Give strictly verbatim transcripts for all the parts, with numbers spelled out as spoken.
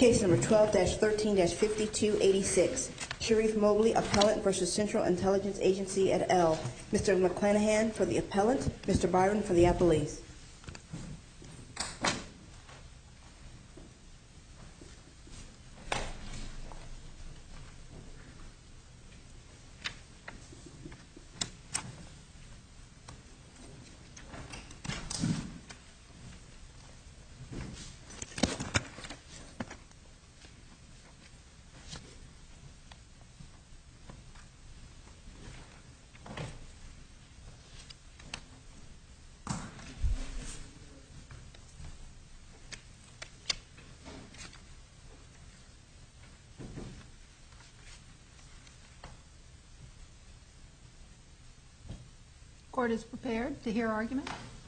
Case number twelve thirteen fifty-two eighty-six. Sharif Mobley, Appellant versus Central Intelligence Agency et al. Mister McClanahan for the appellant, Mister Byron for the appellees. Court is prepared to hear argument.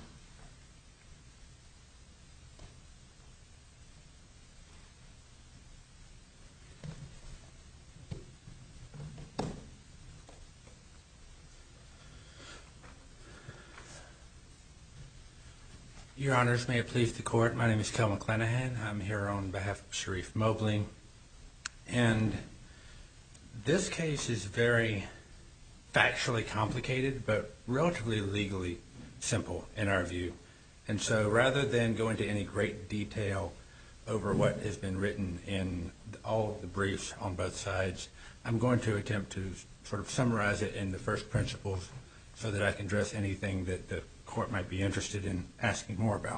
Your Honors, may it please the Court, my name is Kel McClanahan. I'm here on behalf of Sharif Mobley. And this case is very factually complicated, but relatively legally simple in our view. And so rather than go into any great detail over what has been written in all of the briefs on both sides, I'm going to attempt to sort of summarize it in the first principles so that I can address anything that the Court might be interested in asking more about.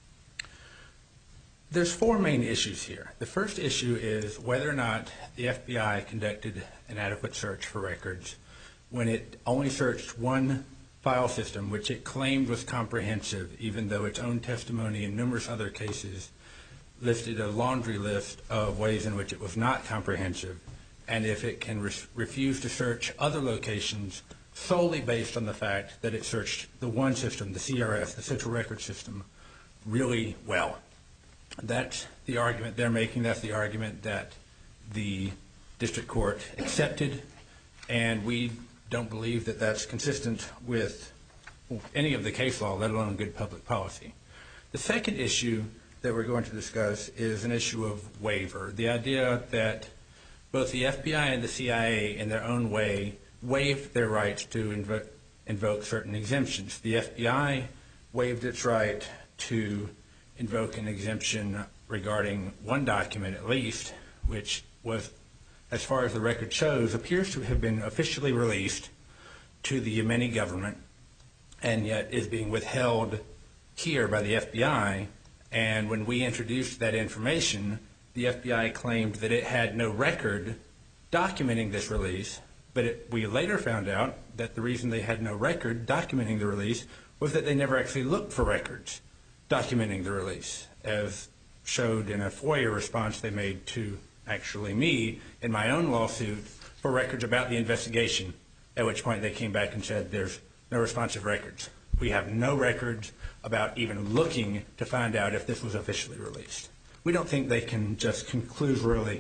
There's four main issues here. The first issue is whether or not the F B I conducted an adequate search for records when it only searched one file system, which it claimed was comprehensive, even though its own testimony in numerous other cases listed a laundry list of ways in which it was not comprehensive, and if it can re- refuse to search other locations solely based on the fact that it searched the one system, the C R S, the Central Record System, really well. That's the argument they're making. That's the argument that the District Court accepted, and we don't believe that that's consistent with any of the case law, let alone good public policy. The second issue that we're going to discuss is an issue of waiver, the idea that both the F B I and the C I A, in their own way, waived their rights to invo- invoke certain exemptions. The F B I waived its right to invoke an exemption regarding one document at least, which was, as far as the record shows, appears to have been officially released to the Yemeni government and yet is being withheld here by the F B I. And when we introduced that information, the F B I claimed that it had no record documenting this release, but it, we later found out that the reason they had no record documenting the release was that they never actually looked for records documenting the release, as showed in a FOIA response they made to actually me in my own lawsuit for records about the investigation, at which point they came back and said there's no responsive records. We have no records about even looking to find out if this was officially released. We don't think they can just conclusively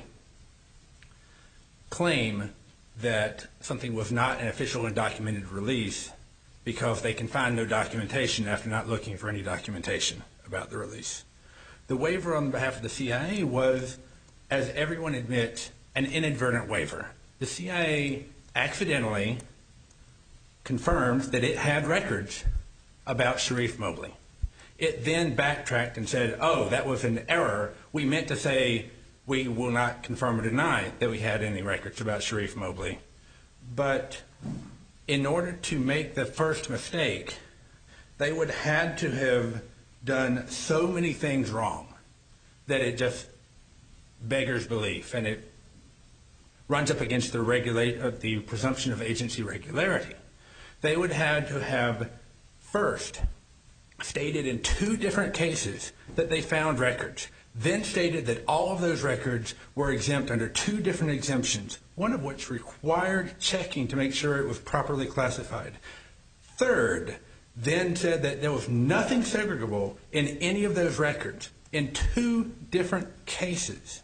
claim that something was not an official and documented release because they can find no documentation after not looking for any documentation about the release. The waiver on behalf of the C I A was, as everyone admits, an inadvertent waiver. The C I A accidentally confirmed that it had records about Sharif Mobley. It then backtracked and said, oh, that was an error. We meant to say we will not confirm or deny that we had any records about Sharif Mobley. But in order to make the first mistake, they would have had to have done so many things wrong that it just beggars belief, and it runs up against the, regulate, uh, the presumption of agency regularity. They would have to have first stated in two different cases that they found records, then stated that all of those records were exempt under two different exemptions, one of which required checking to make sure it was properly classified. Third, then said that there was nothing segregable in any of those records in two different cases.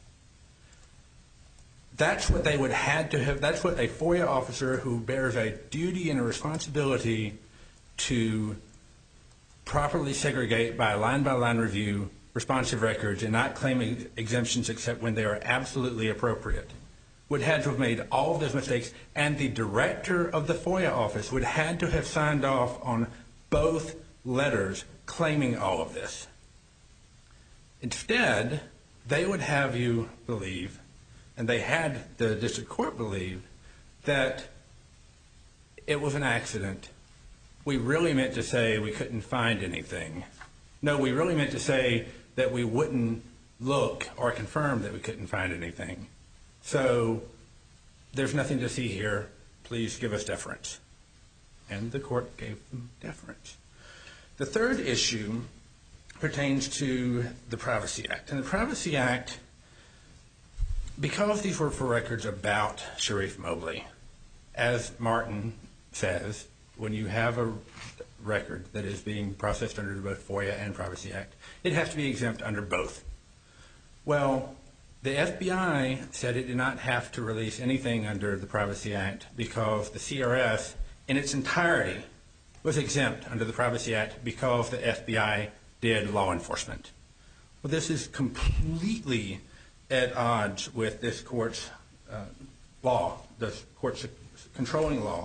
That's what they would have to have, that's what a FOIA officer who bears a duty and a responsibility to properly segregate by a line-by-line review responsive records and not claiming exemptions except when they are absolutely appropriate would have to have made all of those mistakes, and the director of the FOIA office would have had to have signed off on both letters claiming all of this. Instead, they would have you believe, and they had the district court believe, that it was an accident. We really meant to say we couldn't find anything. No, we really meant to say that we wouldn't look or confirm that we couldn't find anything. So there's nothing to see here. Please give us deference. And the court gave them deference. The third issue pertains to the Privacy Act. And the Privacy Act, because these were for records about Sharif Mobley, as Martin says, when you have a record that is being processed under both FOIA and Privacy Act, it has to be exempt under both. Well, the F B I said it did not have to release anything under the Privacy Act because the C R S in its entirety was exempt under the Privacy Act because the F B I did law enforcement. Well, this is completely at odds with this court's uh, law, the court's controlling law.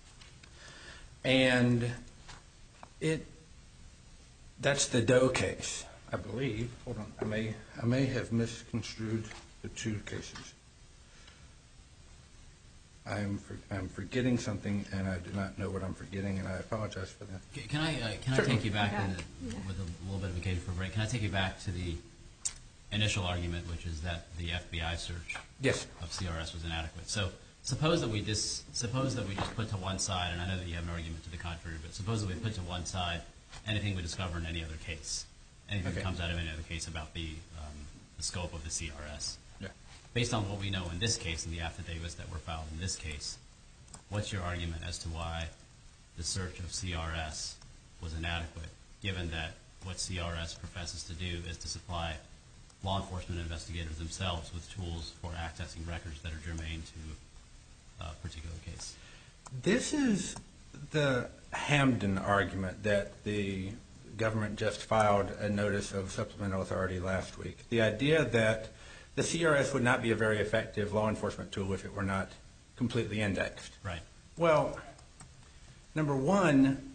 And it that's the Doe case, I believe. Hold on, I may I may have misconstrued the two cases. I'm for, I'm forgetting something, and I do not know what I'm forgetting, and I apologize for that. Can I uh, can Certainly. I take you back Yeah. in the, with a little bit of occasion for a break? Can I take you back to the initial argument, which is that the F B I search Yes. of C R S was inadequate? So suppose that we just suppose that we just put to one side, and I know that you have an argument to the contrary, but suppose that we put to one side anything we discover in any other case, anything Okay. that comes out of any other case about the um, the scope of the C R S. Yeah. Based on what we know in this case and the affidavits that were filed in this case, what's your argument as to why the search of C R S was inadequate, given that what C R S professes to do is to supply law enforcement investigators themselves with tools for accessing records that are germane to a particular case? This is the Hamden argument that the government just filed a notice of supplemental authority last week. The idea that the C R S would not be a very effective law enforcement tool if it were not completely indexed. Right. Well, number one,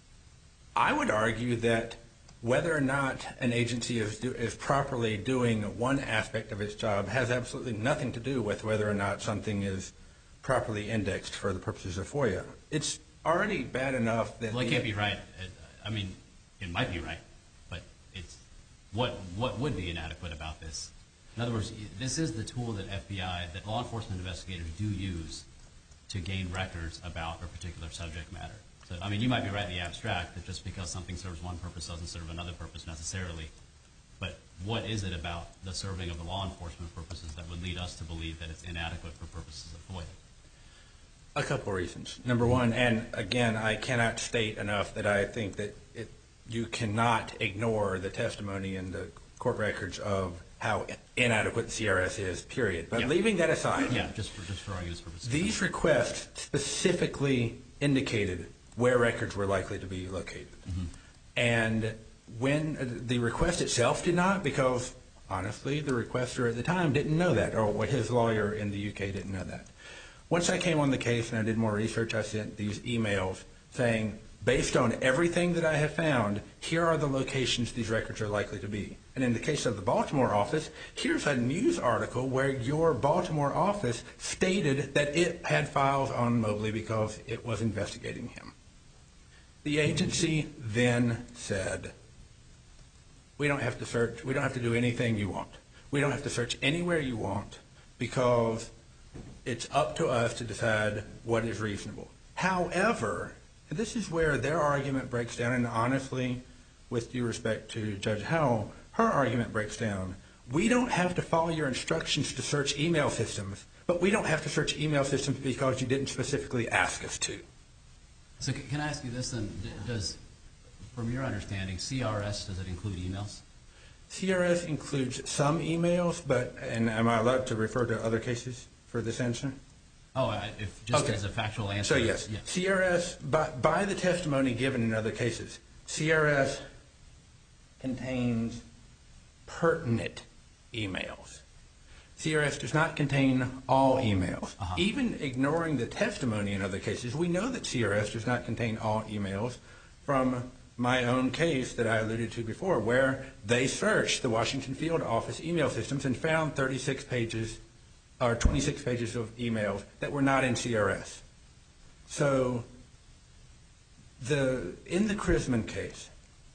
I would argue that whether or not an agency is, do, is properly doing one aspect of its job has absolutely nothing to do with whether or not something is properly indexed for the purposes of FOIA. It's already bad enough that... Well, it can't be right. It, I mean, it might be right, but it's what what would be inadequate about this? In other words, this is the tool that F B I, that law enforcement investigators do use to gain records about a particular subject matter. So, I mean, you might be right in the abstract that just because something serves one purpose doesn't serve another purpose necessarily. But what is it about the serving of the law enforcement purposes that would lead us to believe that it's inadequate for purposes of FOIA? A couple reasons. Number one, and again, I cannot state enough that I think that it, you cannot ignore the testimony in the court records of how inadequate C R S is, period. But Yeah. leaving that aside, Yeah, just for just for argument's purposes. these requests specifically indicated where records were likely to be located. Mm-hmm. And when uh, the request itself did not, because honestly, the requester at the time didn't know that, or his lawyer in the U K didn't know that. Once I came on the case and I did more research, I sent these emails saying, based on everything that I have found, here are the locations these records are likely to be. And in the case of the Baltimore office, here's a news article where your Baltimore office stated that it had files on Mobley because it was investigating him. The agency then said, we don't have to search, we don't have to do anything you want. We don't have to search anywhere you want because it's up to us to decide what is reasonable. However, this is where their argument breaks down, and honestly, with due respect to Judge Howell, her argument breaks down. We don't have to follow your instructions to search email systems, but we don't have to search email systems because you didn't specifically ask us to. So c- can I ask you this then? D- Does, from your understanding, C R S, does it include emails? C R S includes some emails, but, and am I allowed to refer to other cases for this answer? Oh, I- if just Okay. as a factual answer. So yes, Yeah. C R S, by, by the testimony given in other cases, C R S contains pertinent emails. C R S does not contain all emails. Uh-huh. Even ignoring the testimony in other cases, we know that C R S does not contain all emails from my own case that I alluded to before, where they searched the Washington field office email systems and found thirty-six pages or twenty-six pages of emails that were not in C R S. So the in the Chrisman case,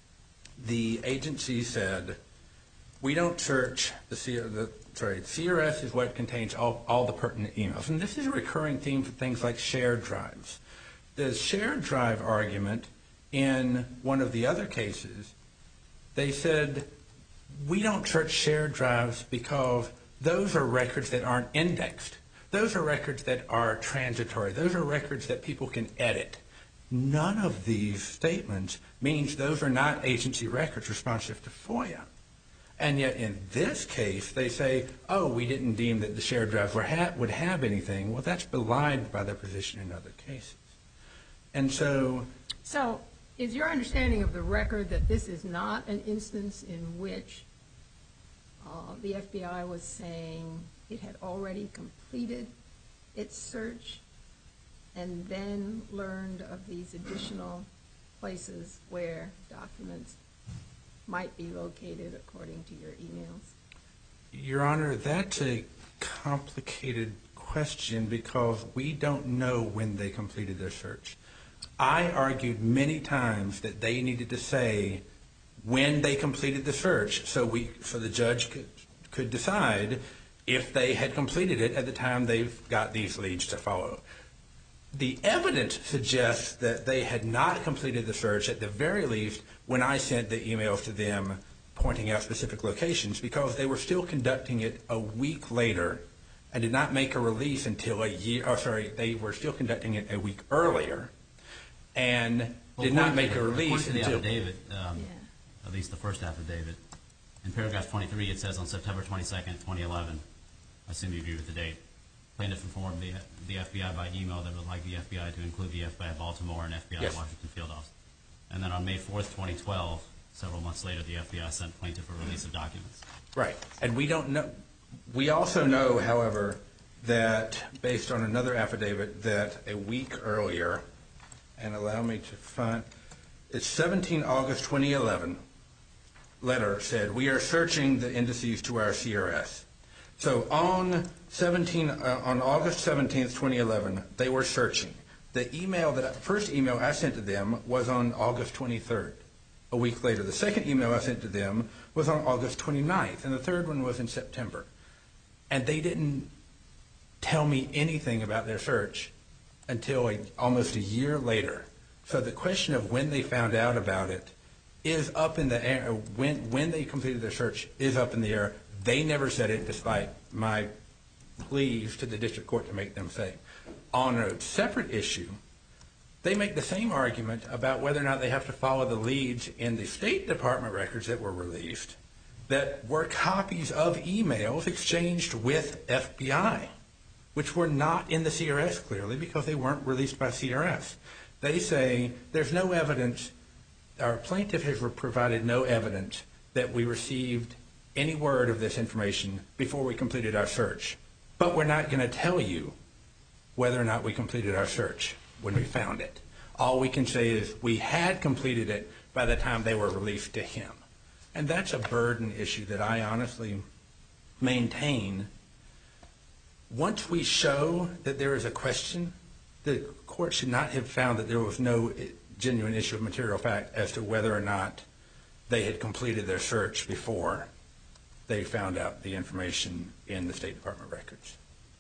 the agency said, we don't search the, C- the sorry, C R S is what contains all, all the pertinent emails. And this is a recurring theme for things like shared drives. The shared drive argument in one of the other cases, they said, we don't search shared drives because those are records that aren't indexed. Those are records that are transitory. Those are records that people can edit. None of these statements means those are not agency records responsive to FOIA. And yet in this case, they say, oh, we didn't deem that the shared drives were ha- would have anything. Well, that's belied by their position in other cases. And so... So is your understanding of the record that this is not an instance in which uh, the F B I was saying it had already completed its search and then learned of these additional places where documents might be located according to your emails? Your Honor, that's a complicated question because we don't know when they completed their search. I argued many times that they needed to say when they completed the search so we, so the judge could, could decide if they had completed it at the time they've got these leads to follow. The evidence suggests that they had not completed the search at the very least when I sent the emails to them pointing out specific locations because they were still conducting it a week later and did not make a release until a year, oh sorry, they were still conducting it a week earlier and well, did not make a release according to until... the affidavit, um, Yeah. at least the first affidavit, in paragraph twenty-three it says on September twenty-second, twenty eleven, I assume you agree with the date, plaintiff informed the, the F B I by email that would like the F B I to include the F B I Baltimore and F B I Yes. Washington field office. And then on May fourth, twenty twelve, several months later, the F B I sent plaintiff a release of documents. Right. And we don't know. We also know, however, that based on another affidavit that a week earlier, and allow me to find, it's seventeenth August twenty eleven, letter said, we are searching the indices to our C R S. So on seventeen, uh, on August seventeenth, twenty eleven, they were searching. The email that I, first email I sent to them was on August twenty-third, a week later. The second email I sent to them was on August twenty-ninth, and the third one was in September. And they didn't tell me anything about their search until a, almost a year later. So the question of when they found out about it is up in the air. When when they completed their search is up in the air. They never said it, despite my pleas to the district court to make them say. On a separate issue, they make the same argument about whether or not they have to follow the leads in the State Department records that were released that were copies of emails exchanged with F B I, which were not in the C R S clearly because they weren't released by C R S. They say there's no evidence, our plaintiff has provided no evidence that we received any word of this information before we completed our search. But we're not going to tell you whether or not we completed our search when we found it. All we can say is we had completed it by the time they were released to him. And that's a burden issue that I honestly maintain. Once we show that there is a question, the court should not have found that there was no genuine issue of material fact as to whether or not they had completed their search before they found out the information in the State Department records.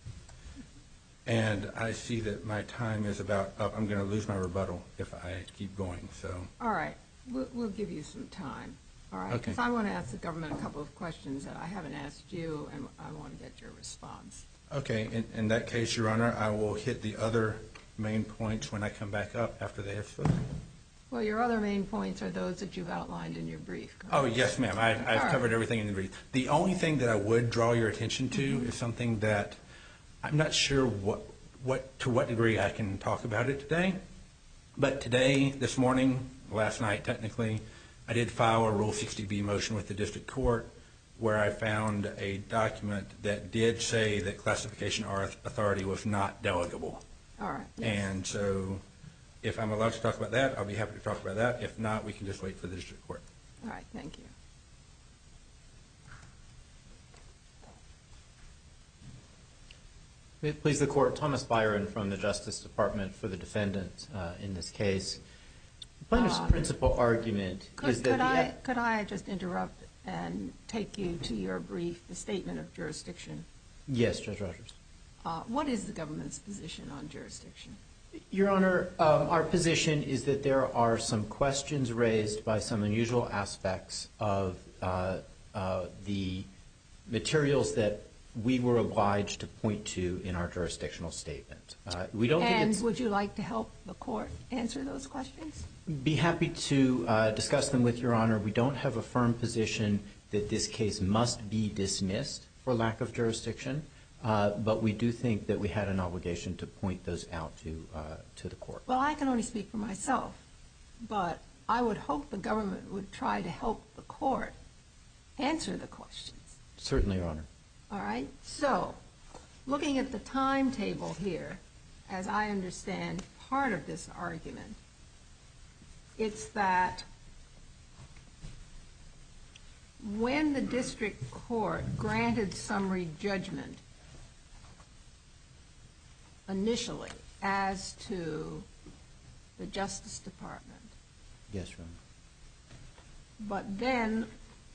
And I see that my time is about up. I'm going to lose my rebuttal if I keep going. So. All right. We'll, we'll give you some time. All right. Okay. Because I want to ask the government a couple of questions that I haven't asked you, and I want to get your response. Okay. In, in that case, Your Honor, I will hit the other main points when I come back up after they have spoken. Well, your other main points are those that you've outlined in your brief. Correct? Oh, yes, ma'am. I, I've All covered right. everything in the brief. The only thing that I would draw your attention to mm-hmm. is something that I'm not sure what, what to what degree I can talk about it today. But today, this morning, last night technically, I did file a Rule sixty B motion with the district court where I found a document that did say that classification authority was not delegable. All right. Yes. And so if I'm allowed to talk about that, I'll be happy to talk about that. If not, we can just wait for the district court. All right. Thank you. May it please the Court, Thomas Byron from the Justice Department for the defendant uh, in this case. The plaintiff's um, principal argument could, is that could the I, could I just interrupt and take you to your brief, the statement of jurisdiction? Yes, Judge Rogers. Uh, what is the government's position on jurisdiction? Your Honor, um, our position is that there are some questions raised by some unusual aspects of uh, uh, the materials that we were obliged to point to in our jurisdictional statement. Uh, we don't and think it's, would you like to help the court answer those questions? Be happy to uh, discuss them with Your Honor. We don't have a firm position that this case must be dismissed for lack of jurisdiction, uh, but we do think that we had an obligation to point those out to uh, to the court. Well, I can only speak for myself, but I would hope the government would try to help the court answer the questions. Certainly, Your Honor. All right. So, looking at the timetable here, as I understand part of this argument, it's that when the district court granted summary judgment initially as to the Justice Department. Yes, Your Honor. But then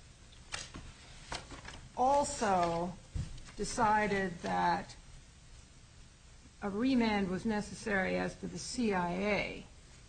also decided that a remand was necessary as to the C I A,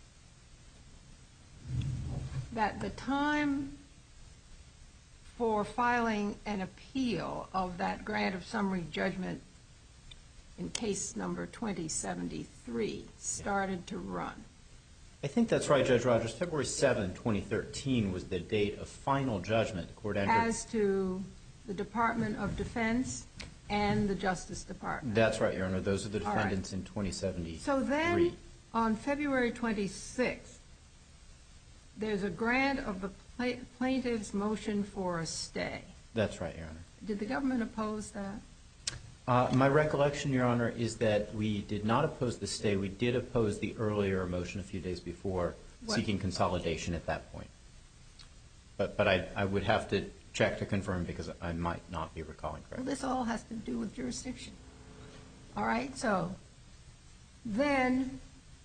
that the time for filing an appeal of that grant of summary judgment in case number twenty seventy-three started to run. I think that's right, Judge Rogers. February seventh, twenty thirteen was the date of final judgment. The court entered. As to the Department of Defense and the Justice Department. That's right, Your Honor. Those are the All defendants right. in twenty seventy-three. So then, on February twenty-sixth, there's a grant of the pla plaintiff's motion for a stay. That's right, Your Honor. Did the government oppose that? Uh, my recollection, Your Honor, is that we did not oppose the stay. We did oppose the earlier motion a few days before, what? seeking consolidation at that point. But, but I, I would have to check to confirm because I might not be recalling correctly. Well, this all has to do with jurisdiction. All right, so then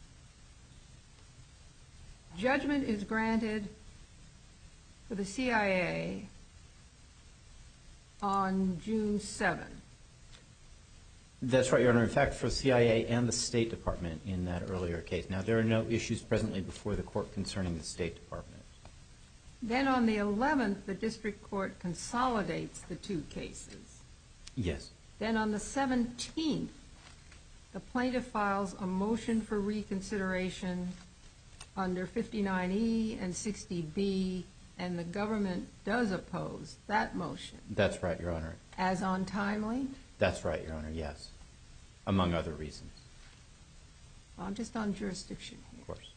judgment is granted for the C I A on June seventh. That's right, Your Honor. In fact, for C I A and the State Department in that earlier case. Now, there are no issues presently before the court concerning the State Department. Then on the eleventh, the district court consolidates the two cases. Yes. Then on the seventeenth, the plaintiff files a motion for reconsideration under fifty-nine E and sixty B, and the government does oppose that motion. That's right, Your Honor. As untimely? That's right, Your Honor, yes. Among other reasons. Well, I'm just on jurisdiction here. Of course.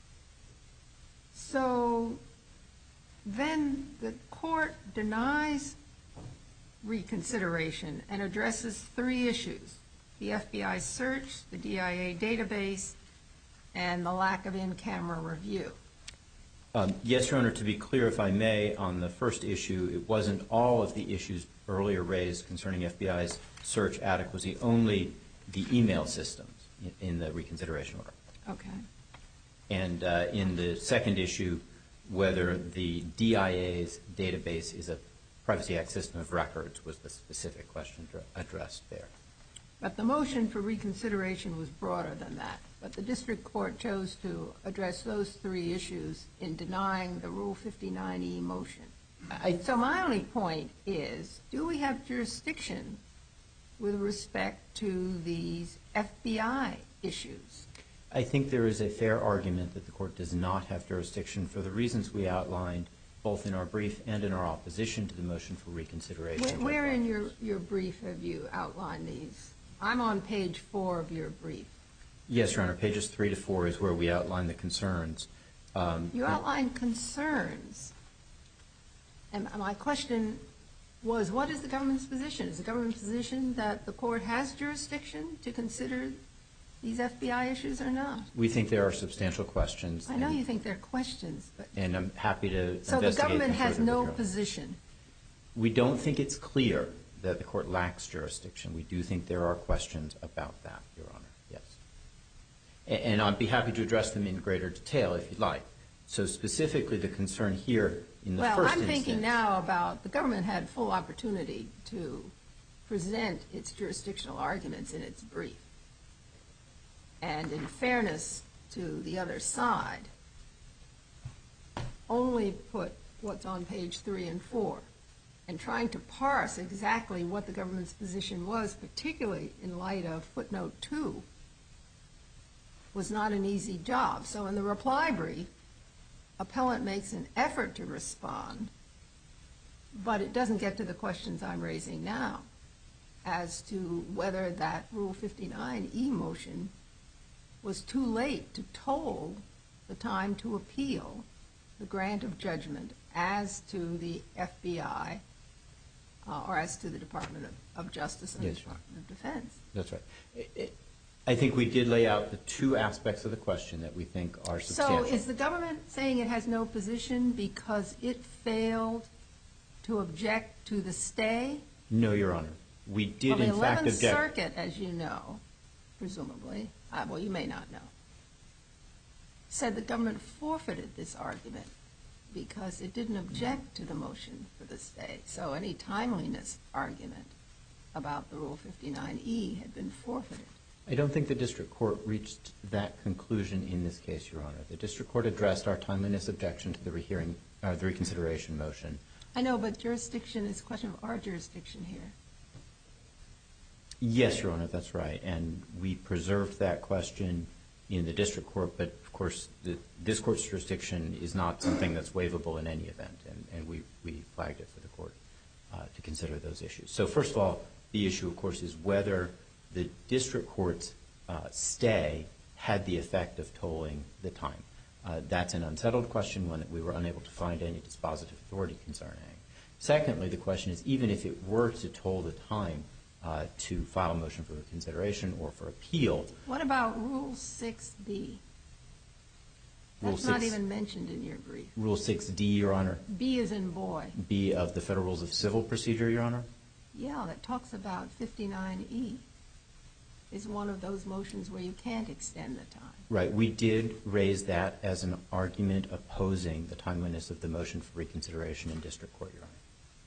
So then the court denies reconsideration and addresses three issues: the F B I search, the D I A database, and the lack of in-camera review. Um, yes, Your Honor, to be clear, if I may, on the first issue, it wasn't all of the issues earlier raised concerning F B I's search adequacy, only the email systems in, in the reconsideration order. Okay. And uh, in the second issue, whether the D I A's database is a Privacy Act system of records was the specific question addressed there. But the motion for reconsideration was broader than that. But the district court chose to address those three issues in denying the Rule fifty-nine E motion. I, so my only point is, do we have jurisdiction with respect to these F B I issues? I think there is a fair argument that the court does not have jurisdiction for the reasons we outlined both in our brief and in our opposition to the motion for reconsideration. Where, where in your, your brief have you outlined these? I'm on page four of your brief. Yes, Your Honor. Pages three to four is where we outline the concerns. Um, you outline concerns. And my question was, what is the government's position? Is the government's position that the court has jurisdiction to consider these F B I issues or not? We think there are substantial questions. I know you think there are questions, but... And I'm happy to investigate So the government them has further, no Your Honor. position? We don't think it's clear that the court lacks jurisdiction. We do think there are questions about that, Your Honor, yes. And, and I'd be happy to address them in greater detail if you'd like. So specifically the concern here in the well, first I'm instance... thinking now about the government had full opportunity to present its jurisdictional arguments in its brief. And in fairness to the other side, only put what's on page three and four. And trying to parse exactly what the government's position was, particularly in light of footnote two, was not an easy job. So in the reply brief, appellant makes an effort to respond, but it doesn't get to the questions I'm raising now as to whether that Rule fifty-nine E motion was too late to toll the time to appeal the grant of judgment as to the F B I uh, or as to the Department of, of Justice and yes, the Department of Defense. That's right. It, it, I think we did lay out the two aspects of the question that we think are substantial. So is the government saying it has no position because it failed to object to the stay? No, Your Honor. We did, well, in fact, object. The eleventh Circuit, as you know, presumably, uh, well, you may not know, said the government forfeited this argument because it didn't object to the motion for the stay. So any timeliness argument about the Rule fifty-nine E had been forfeited. I don't think the district court reached that conclusion in this case, Your Honor. The district court addressed our timeliness objection to the rehearing, uh, the reconsideration motion. I know, but jurisdiction is a question of our jurisdiction here. Yes, Your Honor, that's right. And we preserved that question in the district court, but of course the, this court's jurisdiction is not something that's waivable in any event, and, and we, we flagged it for the court uh, to consider those issues. So first of all, the issue, of course, is whether the district court's uh, stay had the effect of tolling the time. Uh, that's an unsettled question, one that we were unable to find any dispositive authority concerning. Secondly, the question is, even if it were to toll the time uh, to file a motion for reconsideration or for appeal. What about Rule six B? That's Rule not six, even mentioned in your brief. Rule six D, Your Honor. B as in boy. B of the Federal Rules of Civil Procedure, Your Honor. Yeah, that talks about fifty-nine E. Is one of those motions where you can't extend the time. Right. We did raise that as an argument opposing the timeliness of the motion for reconsideration in district court, Your Honor.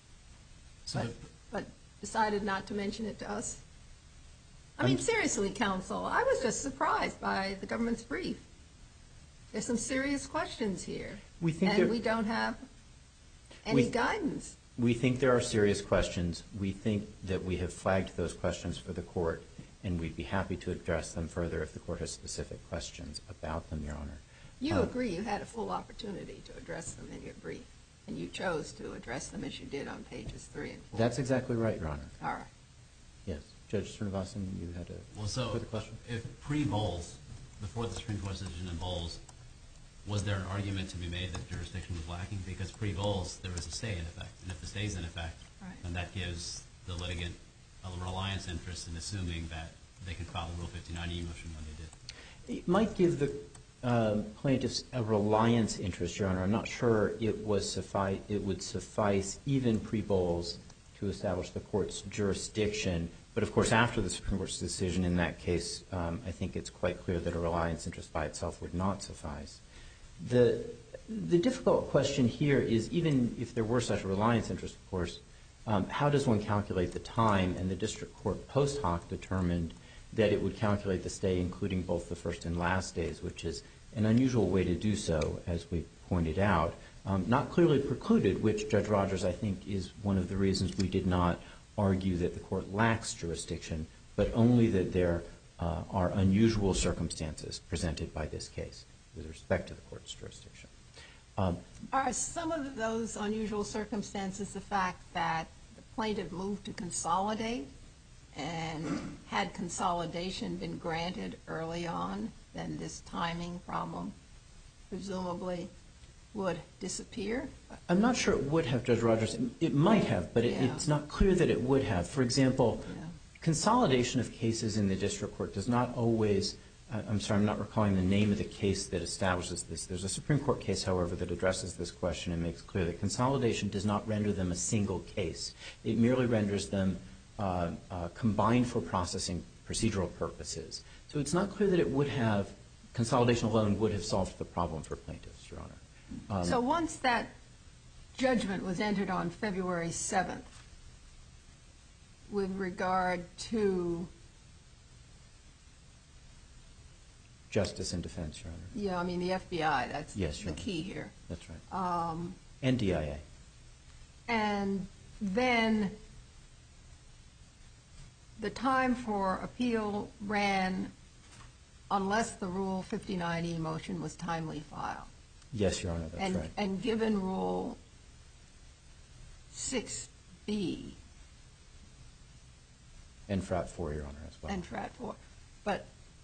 So but, but decided not to mention it to us? I mean, seriously, counsel, I was just surprised by the government's brief. There's some serious questions here. We think and there, we don't have any we, guidance. We think there are serious questions. We think that we have flagged those questions for the court, and we'd be happy to address them further if the court has specific questions about them, Your Honor. You uh, agree you had a full opportunity to address them in your brief, and you chose to address them as you did on pages three and four. That's exactly right, Your Honor. All right. Yes. Judge Srinivasan, you had a well, so further question? If pre-Bowles, before the Supreme Court's decision in Bowles, was there an argument to be made that jurisdiction was lacking? Because pre-Bowles, there was a stay in effect. And if the stay is in effect, right. then that gives the litigant a reliance interest in assuming that they can file a Rule fifty-nine E motion when they did. It might give the um, plaintiffs a reliance interest, Your Honor. I'm not sure it was suffice. It would suffice even pre-Bowles to establish the court's jurisdiction. But of course, after the Supreme Court's decision in that case, um, I think it's quite clear that a reliance interest by itself would not suffice. The the difficult question here is, even if there were such a reliance interest, of course, um, how does one calculate the time? And the district court post hoc determined that it would calculate the stay including both the first and last days, which is an unusual way to do so, as we pointed out. Um, not clearly precluded, which Judge Rogers, I think, is one of the reasons we did not argue that the court lacks jurisdiction, but only that there uh, are unusual circumstances presented by this case with respect to the court's jurisdiction. Um, Are some of those unusual circumstances the fact that the plaintiff moved to consolidate, and had consolidation been granted early on, then this timing problem presumably would disappear? I'm not sure it would have, Judge Rogers. It might have, but it, Yeah. it's not clear that it would have. For example, Yeah. consolidation of cases in the district court does not always – I'm sorry, I'm not recalling the name of the case that establishes this. There's a Supreme Court case, however, that addresses this question and makes clear that consolidation does not render them a single case. It merely renders them uh, uh, combined for processing procedural purposes. So it's not clear that it would have – consolidation alone would have solved the problem for plaintiffs, Your Honor. Um, So once that judgment was entered on February seventh, with regard to Justice and defense, Your Honor. yeah, I mean the F B I, that's Yes, the Your Honor. key here. That's right. Um, And D I A. and then the time for appeal ran unless the Rule fifty-nine E motion was timely filed. Yes, Your Honor, that's and, right. And given Rule six B And Frat four, Your Honor, as well. and Frat four, but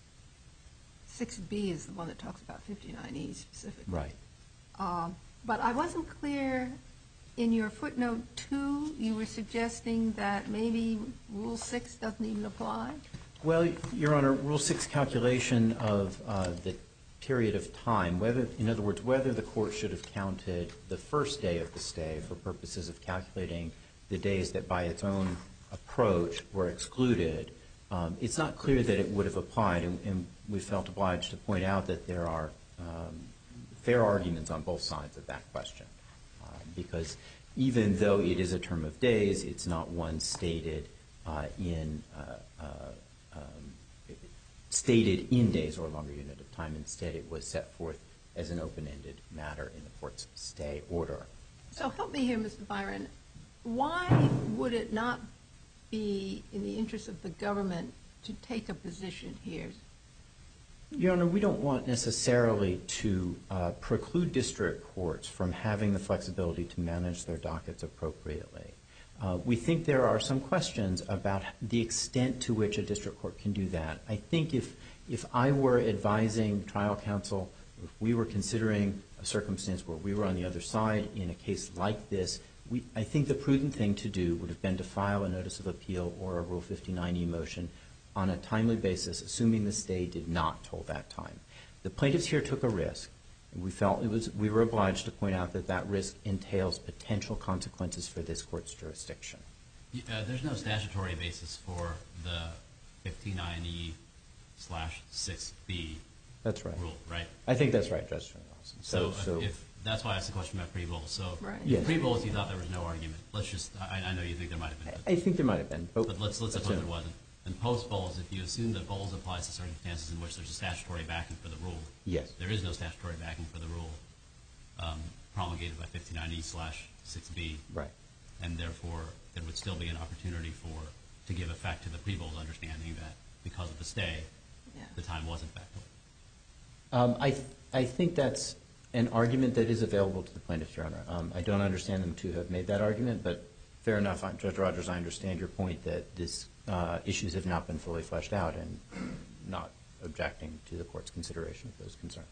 six B is the one that talks about fifty-nine E specifically. Right. Um, but I wasn't clear, in your footnote two, you were suggesting that maybe Rule six doesn't even apply? Well, Your Honor, Rule six calculation of uh, the period of time, whether, in other words, whether the court should have counted the first day of the stay for purposes of calculating the days that by its own approach were excluded, um, it's not clear that it would have applied, and, and we felt obliged to point out that there are um, fair arguments on both sides of that question, uh, because even though it is a term of days, it's not one stated uh, in uh, uh, um, stated in days or longer unit of time. Instead, it was set forth as an open-ended matter in the court's stay order. So help me here, Mister Byron. Why would it not be in the interest of the government to take a position here? Your Honor, we don't want necessarily to uh, preclude district courts from having the flexibility to manage their dockets appropriately. Uh, we think there are some questions about the extent to which a district court can do that. I think if, if I were advising trial counsel, if we were considering a circumstance where we were on the other side in a case like this, we, I think the prudent thing to do would have been to file a notice of appeal or a Rule fifty-nine E motion on a timely basis, assuming the stay did not toll that time. The plaintiffs here took a risk, and we felt it was, we were obliged to point out that that risk entails potential consequences for this court's jurisdiction. Uh, there's no statutory basis for the fifty-nine E slash six B That's right. rule, right? I think that's right, Judge Srinivasan. So, so if, that's why I asked the question about pre-Bowles. So Right. Yes. pre-Bowles, you thought there was no argument. Let's just, I, I know you think there might have been. I think there might have been, but, But let's, let's that's suppose it. there wasn't. And post-Bowles, if you assume that Bowles applies to circumstances in which there's a statutory backing for the rule, Yes. there is no statutory backing for the rule um, promulgated by fifty-nine E slash six B. Right. And therefore, there would still be an opportunity for, to give effect to the pre-Bowles understanding that because of the stay, Yeah. the time wasn't factored. Um, I, th- I think that's an argument that is available to the plaintiffs, Your Honor. Um, I don't understand them to have made that argument, but fair enough. I, Judge Rogers, I understand your point that this uh, issues have not been fully fleshed out and not objecting to the court's consideration of those concerns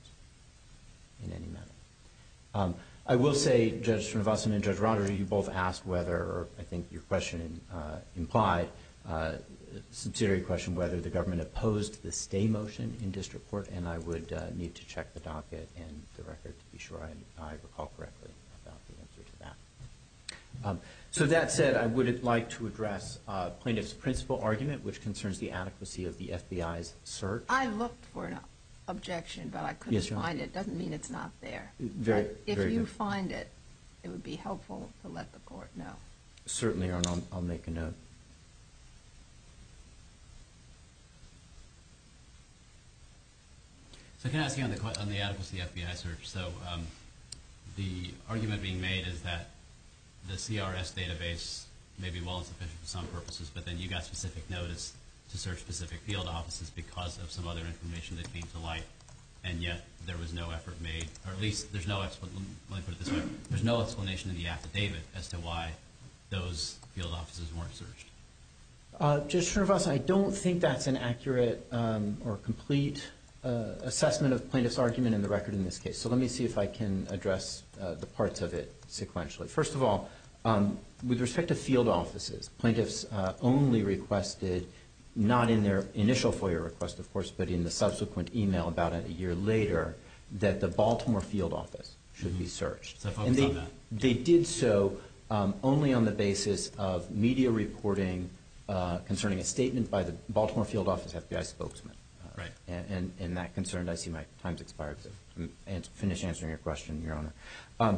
in any manner. Um, I will say, Judge Srinivasan and Judge Rogers, you both asked whether, or I think your question uh, implied, uh, subsidiary question, whether the government opposed the stay motion in district court, and I would uh, need to check the docket and the record to be sure I, I recall correctly about the answer to that. Um, so that said, I would like to address uh, plaintiff's principal argument, which concerns the adequacy of the F B I's search. I looked for an objection, but I couldn't Yes, Your Honor. find it. Doesn't mean it's not there. Very, But if very you good. find it, it would be helpful to let the court know. Certainly, Your Honor, I'll, I'll make a note. So can I ask you on the, que- on the adequacy F B I search? So um, the argument being made is that the C R S database may be well and sufficient for some purposes, but then you got specific notice to search specific field offices because of some other information that came to light, and yet there was no effort made, or at least there's no explanation, let me put it this way, there's no explanation in the affidavit as to why those field offices weren't searched. Uh, Judge Srinivasan, I don't think that's an accurate um, or complete uh, assessment of plaintiff's argument in the record in this case. So let me see if I can address uh, the parts of it sequentially. First of all, um, with respect to field offices, plaintiffs uh, only requested, not in their initial FOIA request, of course, but in the subsequent email about a year later, that the Baltimore field office should mm-hmm. be searched. So focus and they, on that. They did so um, only on the basis of media reporting uh, concerning a statement by the Baltimore field office F B I spokesman. Uh, right. And, and, and that concerned, I see my time's expired, so I'm ans- finish answering your question, Your Honor. Um,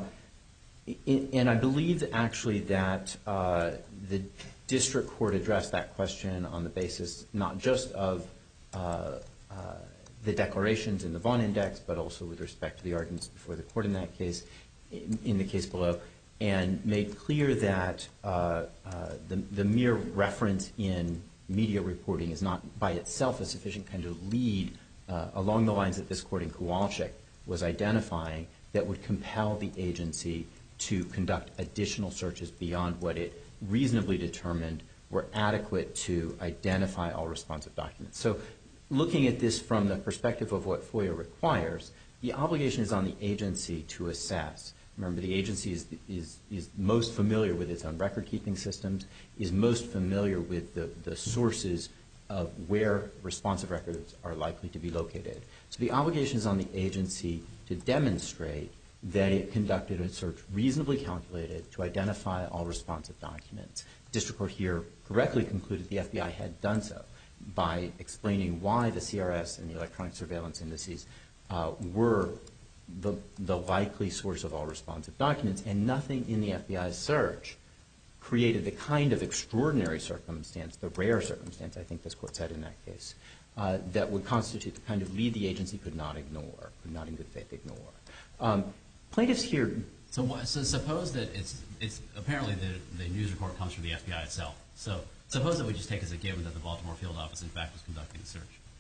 in, and I believe actually that uh, the district court addressed that question on the basis not just of uh, uh, the declarations in the Vaughn Index, but also with respect to the arguments before the court in that case, in, in the case below, and made clear that uh, uh, the, the mere reference in media reporting is not by itself a sufficient kind of lead uh, along the lines that this court in Kowalczyk was identifying that would compel the agency to conduct additional searches beyond what it reasonably determined were adequate to identify all responsive documents. So looking at this from the perspective of what FOIA requires, the obligation is on the agency to assess. Remember, the agency is, is, is most familiar with its own record-keeping systems, is most familiar with the, the sources of where responsive records are likely to be located. So the obligation is on the agency to demonstrate that it conducted a search reasonably calculated to identify all responsive documents. The district court here correctly concluded the F B I had done so by explaining why the C R S and the electronic surveillance indices uh, were the, the likely source of all responsive documents, and nothing in the F B I's search created the kind of extraordinary circumstance, the rare circumstance, I think this court said in that case, uh, that would constitute the kind of lead the agency could not ignore, could not in good faith ignore. Um, plaintiffs here... So, what, so suppose that it's, it's apparently the, the news report comes from the F B I itself. So suppose that we just take as a given that the Baltimore field office in fact was conducting the search.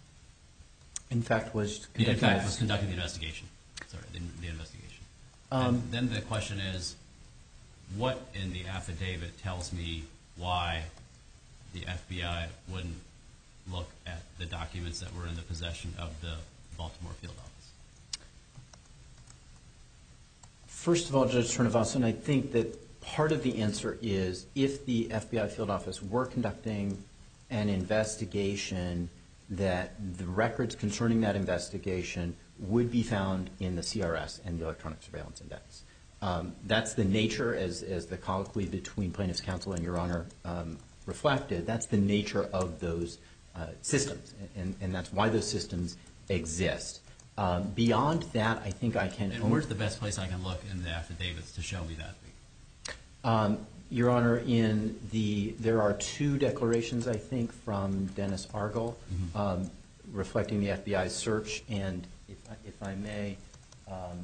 In fact was conducting... In fact a, was conducting the investigation. Sorry, the, the investigation. Um, and then the question is, what in the affidavit tells me why the F B I wouldn't look at the documents that were in the possession of the Baltimore field office? First of all, Judge Srinivasan, I think that part of the answer is if the F B I field office were conducting an investigation, that the records concerning that investigation would be found in the C R S and the electronic surveillance index. Um, that's the nature, as, as the colloquy between plaintiff's counsel and Your Honor um, reflected, that's the nature of those uh, systems, and, and that's why those systems exist. Um, beyond that, I think I can... And where's the best place I can look in the affidavits to show me that? Um, Your Honor, in the, there are two declarations, I think, from Dennis Argel mm-hmm. um, reflecting the F B I's search, and if I, if I may... Um,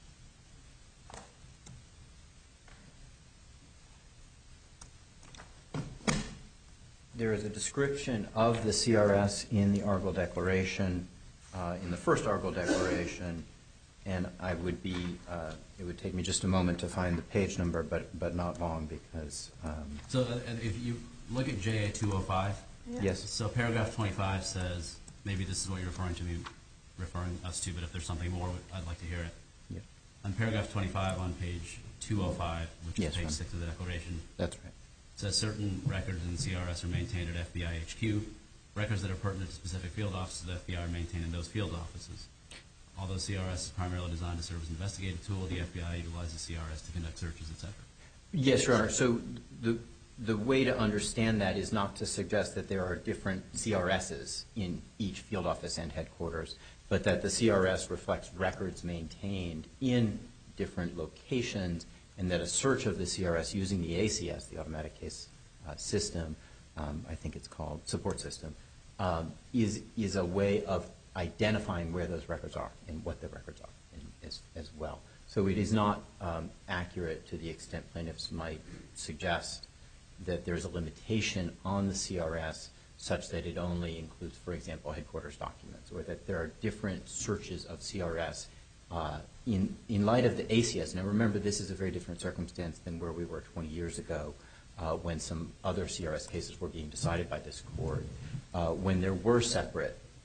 there is a description of the C R S in the Argel Declaration, uh, in the first Argel Declaration, and I would be, uh, it would take me just a moment to find the page number, but but not long because... Um, so uh, if you look at J A two oh five, yeah. Yes. So paragraph twenty-five says, maybe this is what you're referring to me, referring us to, but if there's something more, I'd like to hear it. Yeah. On paragraph twenty-five on page two oh five, which is yes, page right. six of the Declaration. That's right. It says certain records in C R S are maintained at F B I H Q. Records that are pertinent to specific field offices of the F B I are maintained in those field offices. Although C R S is primarily designed to serve as an investigative tool, the F B I utilizes C R S to conduct searches, et cetera. Yes, Your Honor. So the the way to understand that is not to suggest that there are different C R Ss in each field office and headquarters, but that the C R S reflects records maintained in different locations, and that a search of the C R S using the A C S, the automatic case uh, system, um, I think it's called, support system, um, is is a way of identifying where those records are and what the records are in, as, as well. So it is not um, accurate to the extent plaintiffs might suggest that there's a limitation on the C R S such that it only includes, for example, headquarters documents, or that there are different searches of C R S uh, in, in light of the A C S. Now remember, this is a very different circumstance than where we were twenty years ago uh, when some other C R S cases were being decided by this court, uh, when there were separate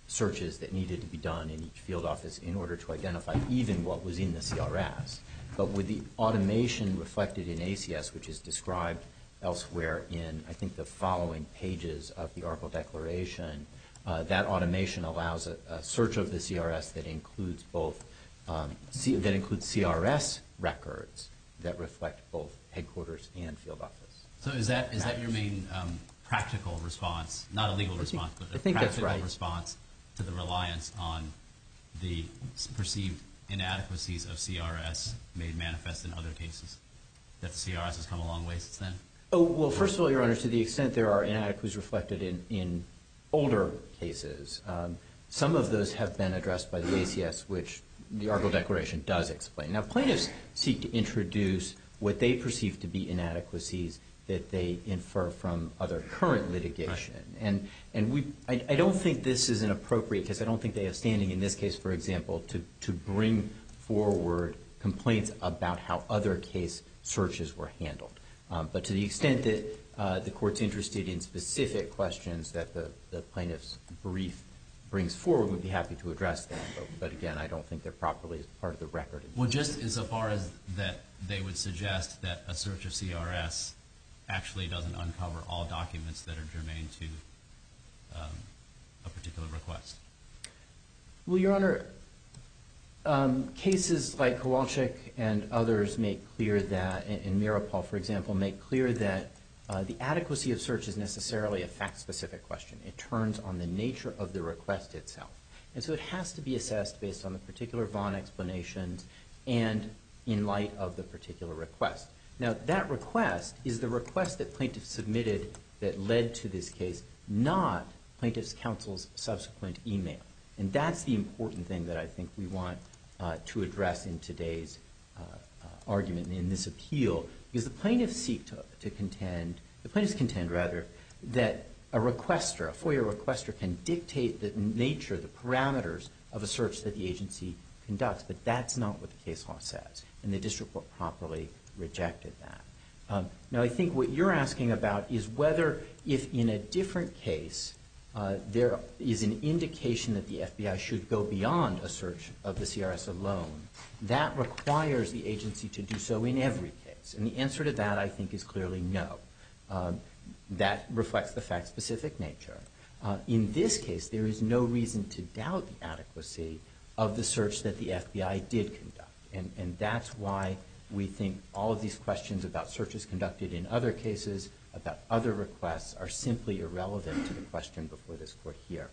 searches that needed to be done in each field office in order to identify even what was in the C R S. But with the automation reflected in A C S, which is described elsewhere in, I think, the following pages of the Argyle Declaration, uh, that automation allows a, a search of the C R S that includes both um, C, that includes C R S records that reflect both headquarters and field office. So is that is that your main um, practical response, not a legal response, but a I think that's practical right. response to the reliance on the perceived inadequacies of C R S made manifest in other cases? That the C R S has come a long way since then? Oh, well, first of all, Your Honor, to the extent there are inadequacies reflected in, in older cases, um, some of those have been addressed by the A C S, which the Argyle Declaration does explain. Now, plaintiffs seek to introduce what they perceive to be inadequacies that they infer from other current litigation. Right. And and we, I, I don't think this is an appropriate case. I don't think they have standing in this case, for example, to, to bring forward complaints about how other case searches were handled. Um, but to the extent that uh, the Court's interested in specific questions that the, the plaintiff's brief brings forward, we'd be happy to address them. But, but again, I don't think they're properly as part of the record. Well, just insofar as that they would suggest that a search of C R S actually doesn't uncover all documents that are germane to um, a particular request. Well, Your Honor, um, cases like Kowalczyk and others make clear that, in Mirapol, for example, make clear that uh, the adequacy of search is necessarily a fact-specific question. It turns on the nature of the request itself. And so it has to be assessed based on the particular Vaughan explanations and in light of the particular request. Now, that request is the request that plaintiffs submitted that led to this case, not plaintiff's counsel's subsequent email. And that's the important thing that I think we want uh, to address in today's uh, uh, argument in this appeal, because the plaintiffs seek to, to contend, the plaintiffs contend, rather, that a requester, a FOIA requester, can dictate the nature, the parameters of a search that the agency conducts, but that's not what the case law says. And the district court properly rejected that. Um, now, I think what you're asking about is whether, if in a different case, uh, there is an indication that the F B I should go beyond a search of the C R S alone, that requires the agency to do so in every case. And the answer to that, I think, is clearly no. Um, that reflects the fact-specific nature. Uh, in this case, there is no reason to doubt the adequacy of the search that the F B I did conduct. And, and that's why we think all of these questions about searches conducted in other cases, about other requests, are simply irrelevant to the question before this Court here.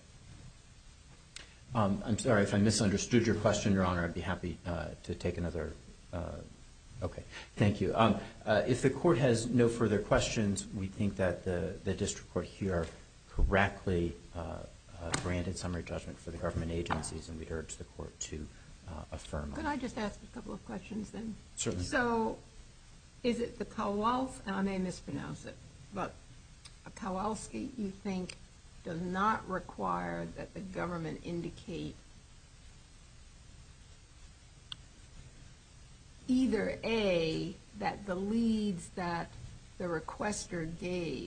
Um, I'm sorry if I misunderstood your question, Your Honor. I'd be happy uh, to take another. Uh, okay, thank you. Um, uh, if the Court has no further questions, we think that the, the District Court here correctly uh, uh, granted summary judgment for the government agencies, and we'd urge the Court to Uh, affirm. Could I just ask a couple of questions then? Certainly. So is it the Kowalski, and I may mispronounce it, but a Kowalski, you think, does not require that the government indicate either A, that the leads that the requester gave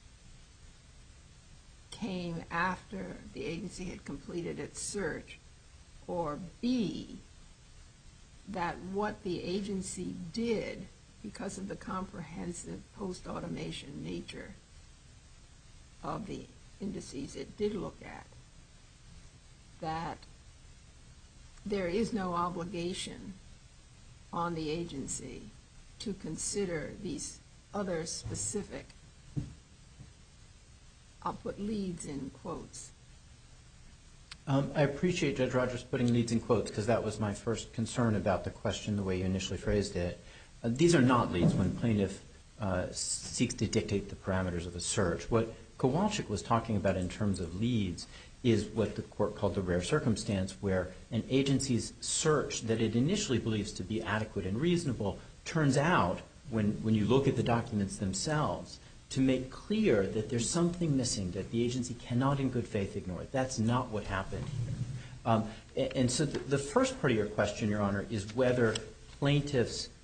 came after the agency had completed its search, or B, that what the agency did, because of the comprehensive post-automation nature of the indices it did look at, that there is no obligation on the agency to consider these other specific, I'll put leads in quotes. Um, I appreciate Judge Rogers putting leads in quotes, because that was my first concern about the question, the way you initially phrased it. Uh, these are not leads when plaintiff uh, seeks to dictate the parameters of a search. What Kowalczyk was talking about in terms of leads is what the Court called the rare circumstance, where an agency's search that it initially believes to be adequate and reasonable turns out, when, when you look at the documents themselves, to make clear that there's something missing that the agency cannot in good faith ignore. That's not what happened here. Um, and, and so the, the first part of your question, Your Honor, is whether plaintiffs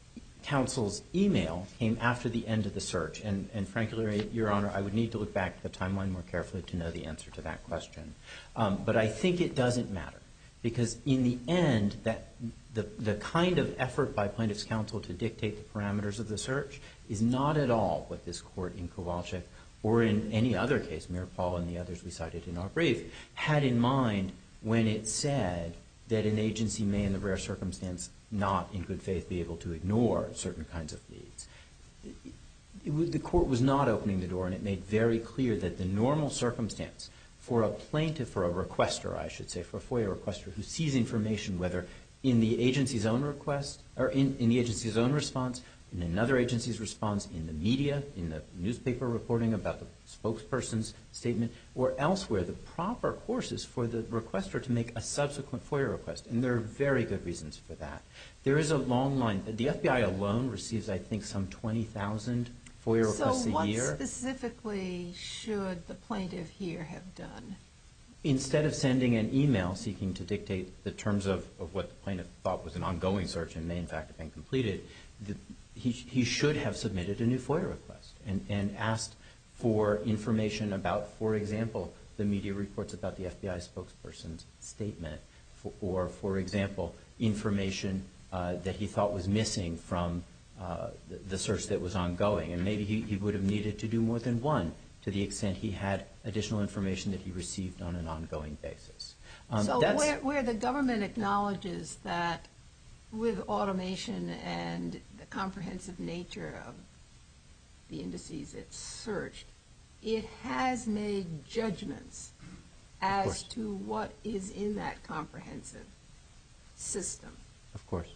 counsel's email came after the end of the search. And, and frankly, Your Honor, I would need to look back at the timeline more carefully to know the answer to that question. Um, but I think it doesn't matter, because in the end, that the, the kind of effort by plaintiff's counsel to dictate the parameters of the search is not at all what this court in Kowalczyk or in any other case, Meerschaul and the others we cited in our brief, had in mind when it said that an agency may, in the rare circumstance, not in good faith be able to ignore certain kinds of leads. It, it, the court was not opening the door, and it made very clear that the normal circumstance for a plaintiff or a requester, I should say, for a FOIA requester who sees information, whether in the agency's own request or in, in the agency's own response, in another agency's response, in the media, in the newspaper reporting about the spokesperson's statement, or elsewhere, the proper course is for the requester to make a subsequent FOIA request. And there are very good reasons for that. There is a long line. The F B I alone receives, I think, some twenty thousand FOIA requests a year. So what specifically should the plaintiff here have done? Instead of sending an email seeking to dictate the terms of, of what the plaintiff thought was an ongoing search and may, in fact, have been completed, the, he, he should have submitted a new FOIA request and, and asked for information about, for example, the media reports about the F B I spokesperson's statement, for, or, for example, information uh, that he thought was missing from uh, the, the search that was ongoing. And maybe he, he would have needed to do more than one to the extent he had additional information that he received on an ongoing basis. Um, so that's where, where the government acknowledges that with automation and the comprehensive nature of the indices it's searched, it has made judgments as to what is in that comprehensive system. Of course.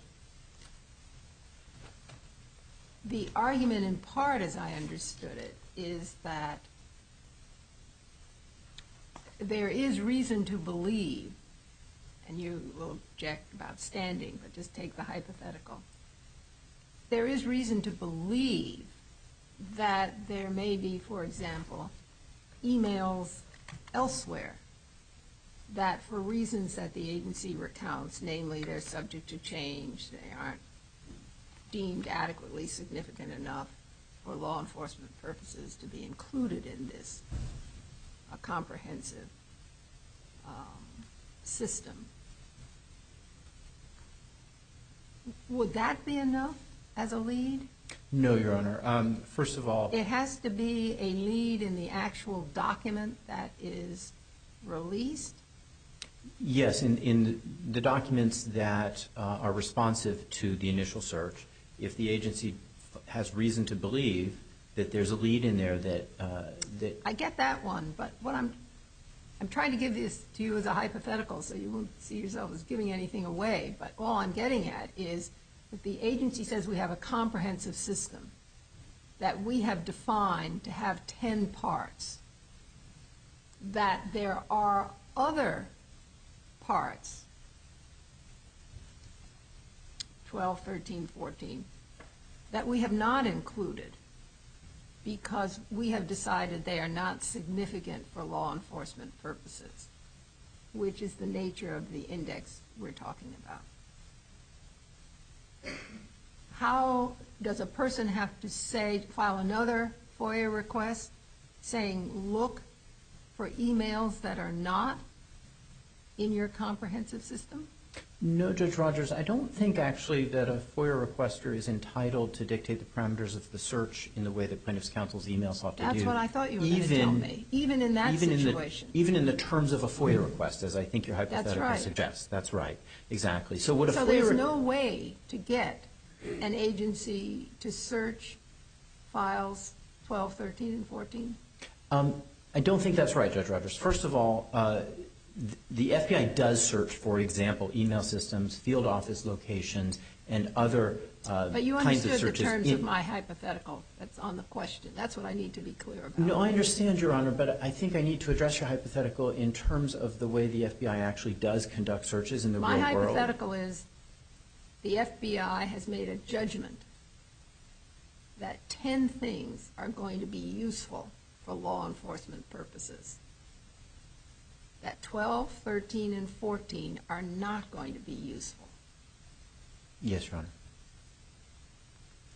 The argument in part, as I understood it, is that there is reason to believe, and you will object about standing, but just take the hypothetical. There is reason to believe that there may be, for example, emails elsewhere that for reasons that the agency recounts, namely they're subject to change, they aren't deemed adequately significant enough for law enforcement purposes to be included in this a comprehensive um, system. Would that be enough as a lead? No, Your Honor. Um, first of all, it has to be a lead in the actual document that is released? Yes, in, in the documents that uh, are responsive to the initial search, if the agency has reason to believe that there's a lead in there that uh, that I get that one, but what I'm I'm trying to give this to you as a hypothetical, so you won't see yourself as giving anything away. But all I'm getting at is that the agency says we have a comprehensive system that we have defined to have ten parts. That there are other parts, twelve, thirteen, fourteen, that we have not included because we have decided they are not significant for law enforcement purposes, which is the nature of the index we're talking about. How does a person have to say, file another FOIA request saying, look for emails that are not in your comprehensive system? No, Judge Rogers, I don't think actually that a FOIA requester is entitled to dictate the parameters of the search in the way that plaintiff's counsel's emails ought to do. That's what I thought you were going to tell me. Even in that even situation. In the, even in the terms of a FOIA request, as I think your hypothetical That's right. suggests. That's right. Exactly. So what a so FOIA there's no way to get an agency to search files twelve, thirteen, and fourteen? Um, I don't think that's right, Judge Rogers. First of all, uh, the F B I does search, for example, email systems, field office locations, and other uh, but you kinds of understood searches. the terms in, of my hypothetical. That's on the question. That's what I need to be clear about. No, I understand, Your Honor, but I think I need to address your hypothetical in terms of the way the F B I actually does conduct searches in the my real world. My hypothetical is the F B I has made a judgment that ten things are going to be useful for law enforcement purposes. That twelve, thirteen, and fourteen are not going to be useful. Yes, Your Honor.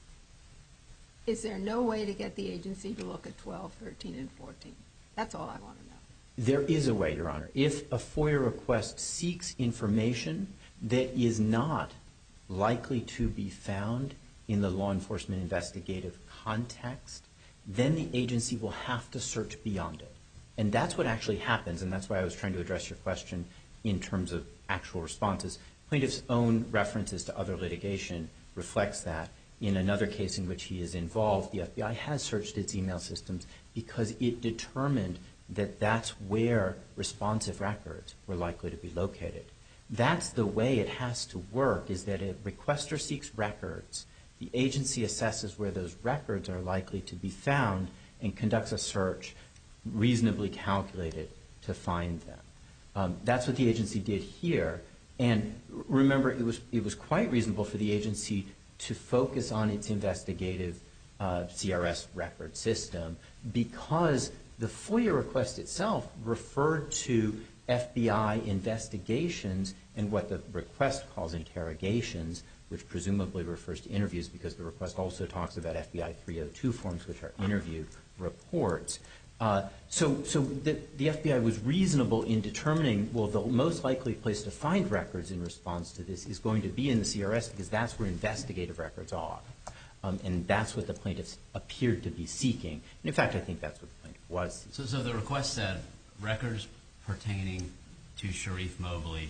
is there no way to get the agency to look at twelve, thirteen, and fourteen? That's all I want to know. There is a way, Your Honor. If a FOIA request seeks information that is not likely to be found in the law enforcement investigative context, then the agency will have to search beyond it. And that's what actually happens, and that's why I was trying to address your question in terms of actual responses. Plaintiff's own references to other litigation reflects that. In another case in which he is involved, the F B I has searched its email systems because it determined that that's where responsive records were likely to be located. That's the way it has to work, is that a requester seeks records, the agency assesses where those records are likely to be found, and conducts a search reasonably calculated to find them. Um, that's what the agency did here. And remember, it was, it was quite reasonable for the agency to focus on its investigative uh, C R S record system because the FOIA request itself referred to F B I investigations and what the request calls interrogations, which presumably refers to interviews because the request also talks about F B I three oh two forms, which are interview reports. Uh, so so the, the F B I was reasonable in determining, well, the most likely place to find records in response to this is going to be in the C R S because that's where investigative records are. Um, and that's what the plaintiffs appeared to be seeking. And in fact, I think that's what the plaintiff was seeking. So, so the request said records pertaining to Sharif Mobley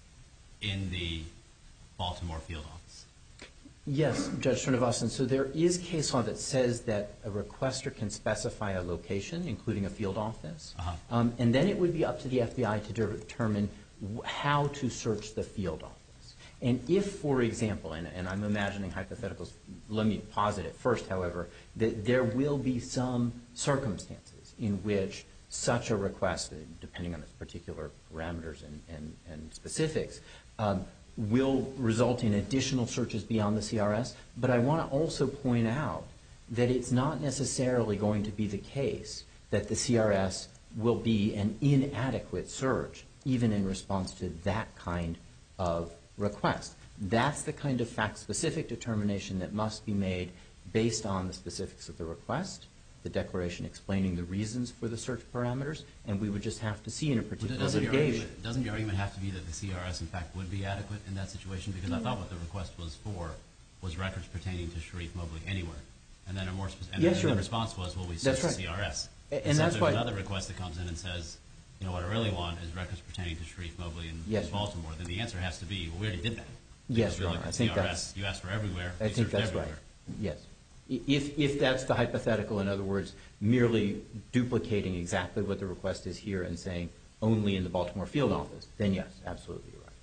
in the Baltimore field office. Yes, Judge Srinivasan. So there is case law that says that a requester can specify a location, including a field office, Uh-huh. um, and then it would be up to the F B I to determine w- how to search the field office. And if, for example, and, and I'm imagining hypotheticals, let me posit it first, however, that there will be some circumstances in which such a request, depending on its particular parameters and, and, and specifics, um, will result in additional searches beyond the C R S. But I want to also point out that it's not necessarily going to be the case that the C R S will be an inadequate search, even in response to that kind of request. That's the kind of fact-specific determination that must be made based on the specifics of the request, the declaration explaining the reasons for the search parameters, and we would just have to see in a particular Doesn't your, litigation. argument, doesn't your argument have to be that the C R S, in fact, would be adequate in that situation? Because I thought what the request was for was records pertaining to Sharif Mobley anywhere. And then a more specific, and Yes, then Your the Honor. response was, well, we search That's the right. C R S. And, And, and so that's if why there's another request that comes in and says, you know, what I really want is records pertaining to Sharif Mobley in, Yes, in Baltimore, then the answer has to be, well, we already did that. Yes, Because we Your looked Honor. at I think C R S. that's- You asked for everywhere. I we think searched that's everywhere. right. Yes. If, if that's the hypothetical, in other words, merely duplicating exactly what the request is here and saying only in the Baltimore field office, then yes, absolutely you're right.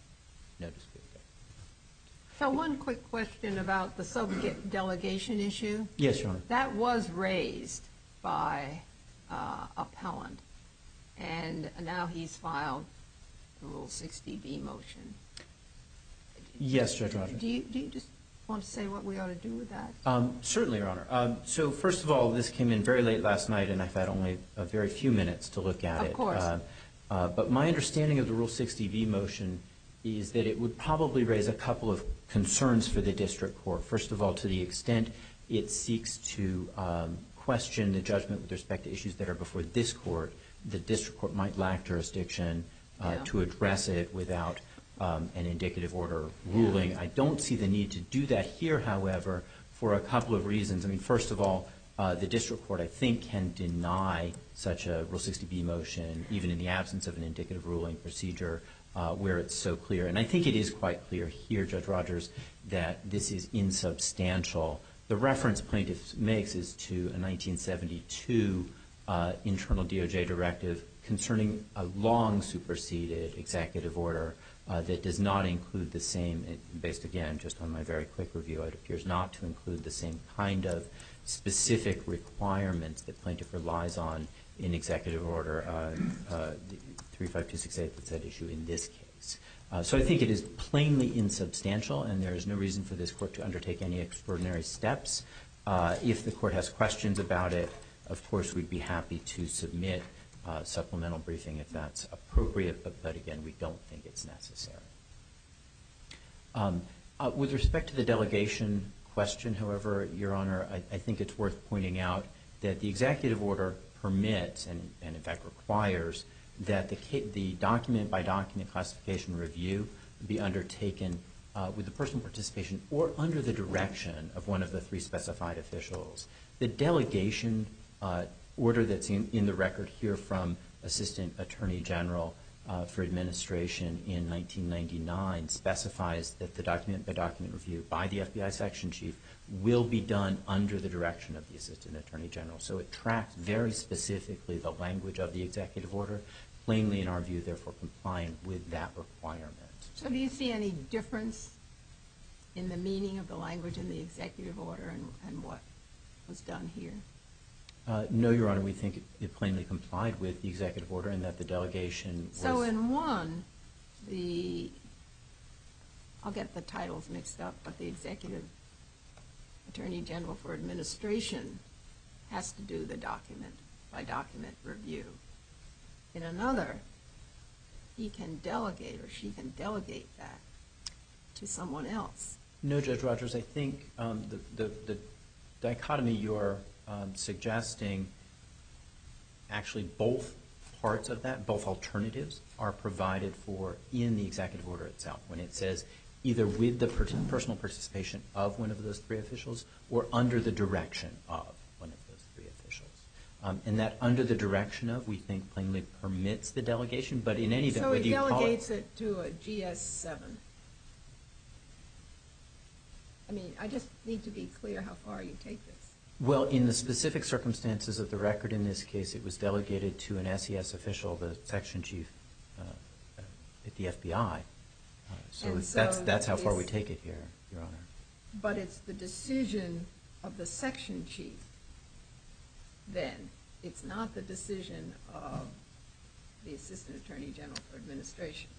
No dispute there. So one quick question about the sub-delegation issue. Yes, Your Honor. That was raised by uh, appellant, and now he's filed the Rule sixty B motion. Yes, Judge Rogers. Do you, do you just want to say what we ought to do with that? Um, certainly, Your Honor. Um, so first of all, this came in very late last night, and I've had only a very few minutes to look at Of it. course. Uh, uh, but my understanding of the Rule sixty B motion is that it would probably raise a couple of concerns for the district court. First of all, to the extent it seeks to um, question the judgment with respect to issues that are before this court, the district court might lack jurisdiction uh, Yeah. to address it without um, an indicative order ruling. I don't see the need to do that here, however, for a couple of reasons. I mean, first of all, uh, the district court, I think, can deny such a Rule sixty B motion, even in the absence of an indicative ruling procedure, uh, where it's so clear. And I think it is quite clear here, Judge Rogers, that this is insubstantial. The reference plaintiff makes is to a nineteen seventy-two uh, internal D O J directive concerning a long superseded executive order uh, that does not include the same, based again just on my very quick review, it appears not to include the same kind of specific requirements that plaintiff relies on in executive order uh, uh, three five two six eight that's at issue in this case. Uh, so I think it is plainly insubstantial, and there is no reason for this court to undertake any extraordinary steps. Uh, if the court has questions about it, of course, we'd be happy to submit uh, supplemental briefing if that's appropriate, but, but again, we don't think it's necessary. Um, uh, with respect to the delegation question. However, Your Honor, I, I think it's worth pointing out that the executive order permits and, and in fact requires that the, the document-by-document classification review be undertaken uh, with the personal participation or under the direction of one of the three specified officials. The delegation uh, order that's in, in the record here from Assistant Attorney General uh, for Administration in nineteen ninety-nine specifies that the document-by-document review by the F B I Section Chief will be done under the direction of the Assistant Attorney General. So it tracks very specifically the language of the executive order, plainly in our view, therefore complying with that requirement. So do you see any difference in the meaning of the language in the executive order and, and what was done here? Uh, no, Your Honor. We think it, it plainly complied with the executive order and that the delegation was... So in one, the, I'll get the titles mixed up, but the Executive Attorney General for Administration has to do the document-by-document review. In another, he can delegate or she can delegate that to someone else. No, Judge Rogers. I think um, the, the, the dichotomy you're um, suggesting, actually both parts of that, both alternatives, are provided for in the executive order itself when it says either with the per personal participation of one of those three officials or under the direction of one of those three officials. Um, and that under the direction of, we think, plainly permits the delegation, but in any event, so whether he you call delegates it, it to a G S seven. I mean, I just need to be clear how far you take this. well, in the specific circumstances of the record in this case, it was delegated to an S E S official, the section chief uh, at the F B I. Uh, so, And so that's that's how far we it's- take it here, Your Honor. But it's the decision of the section chief then. It's not the decision of the Assistant Attorney General for Administration.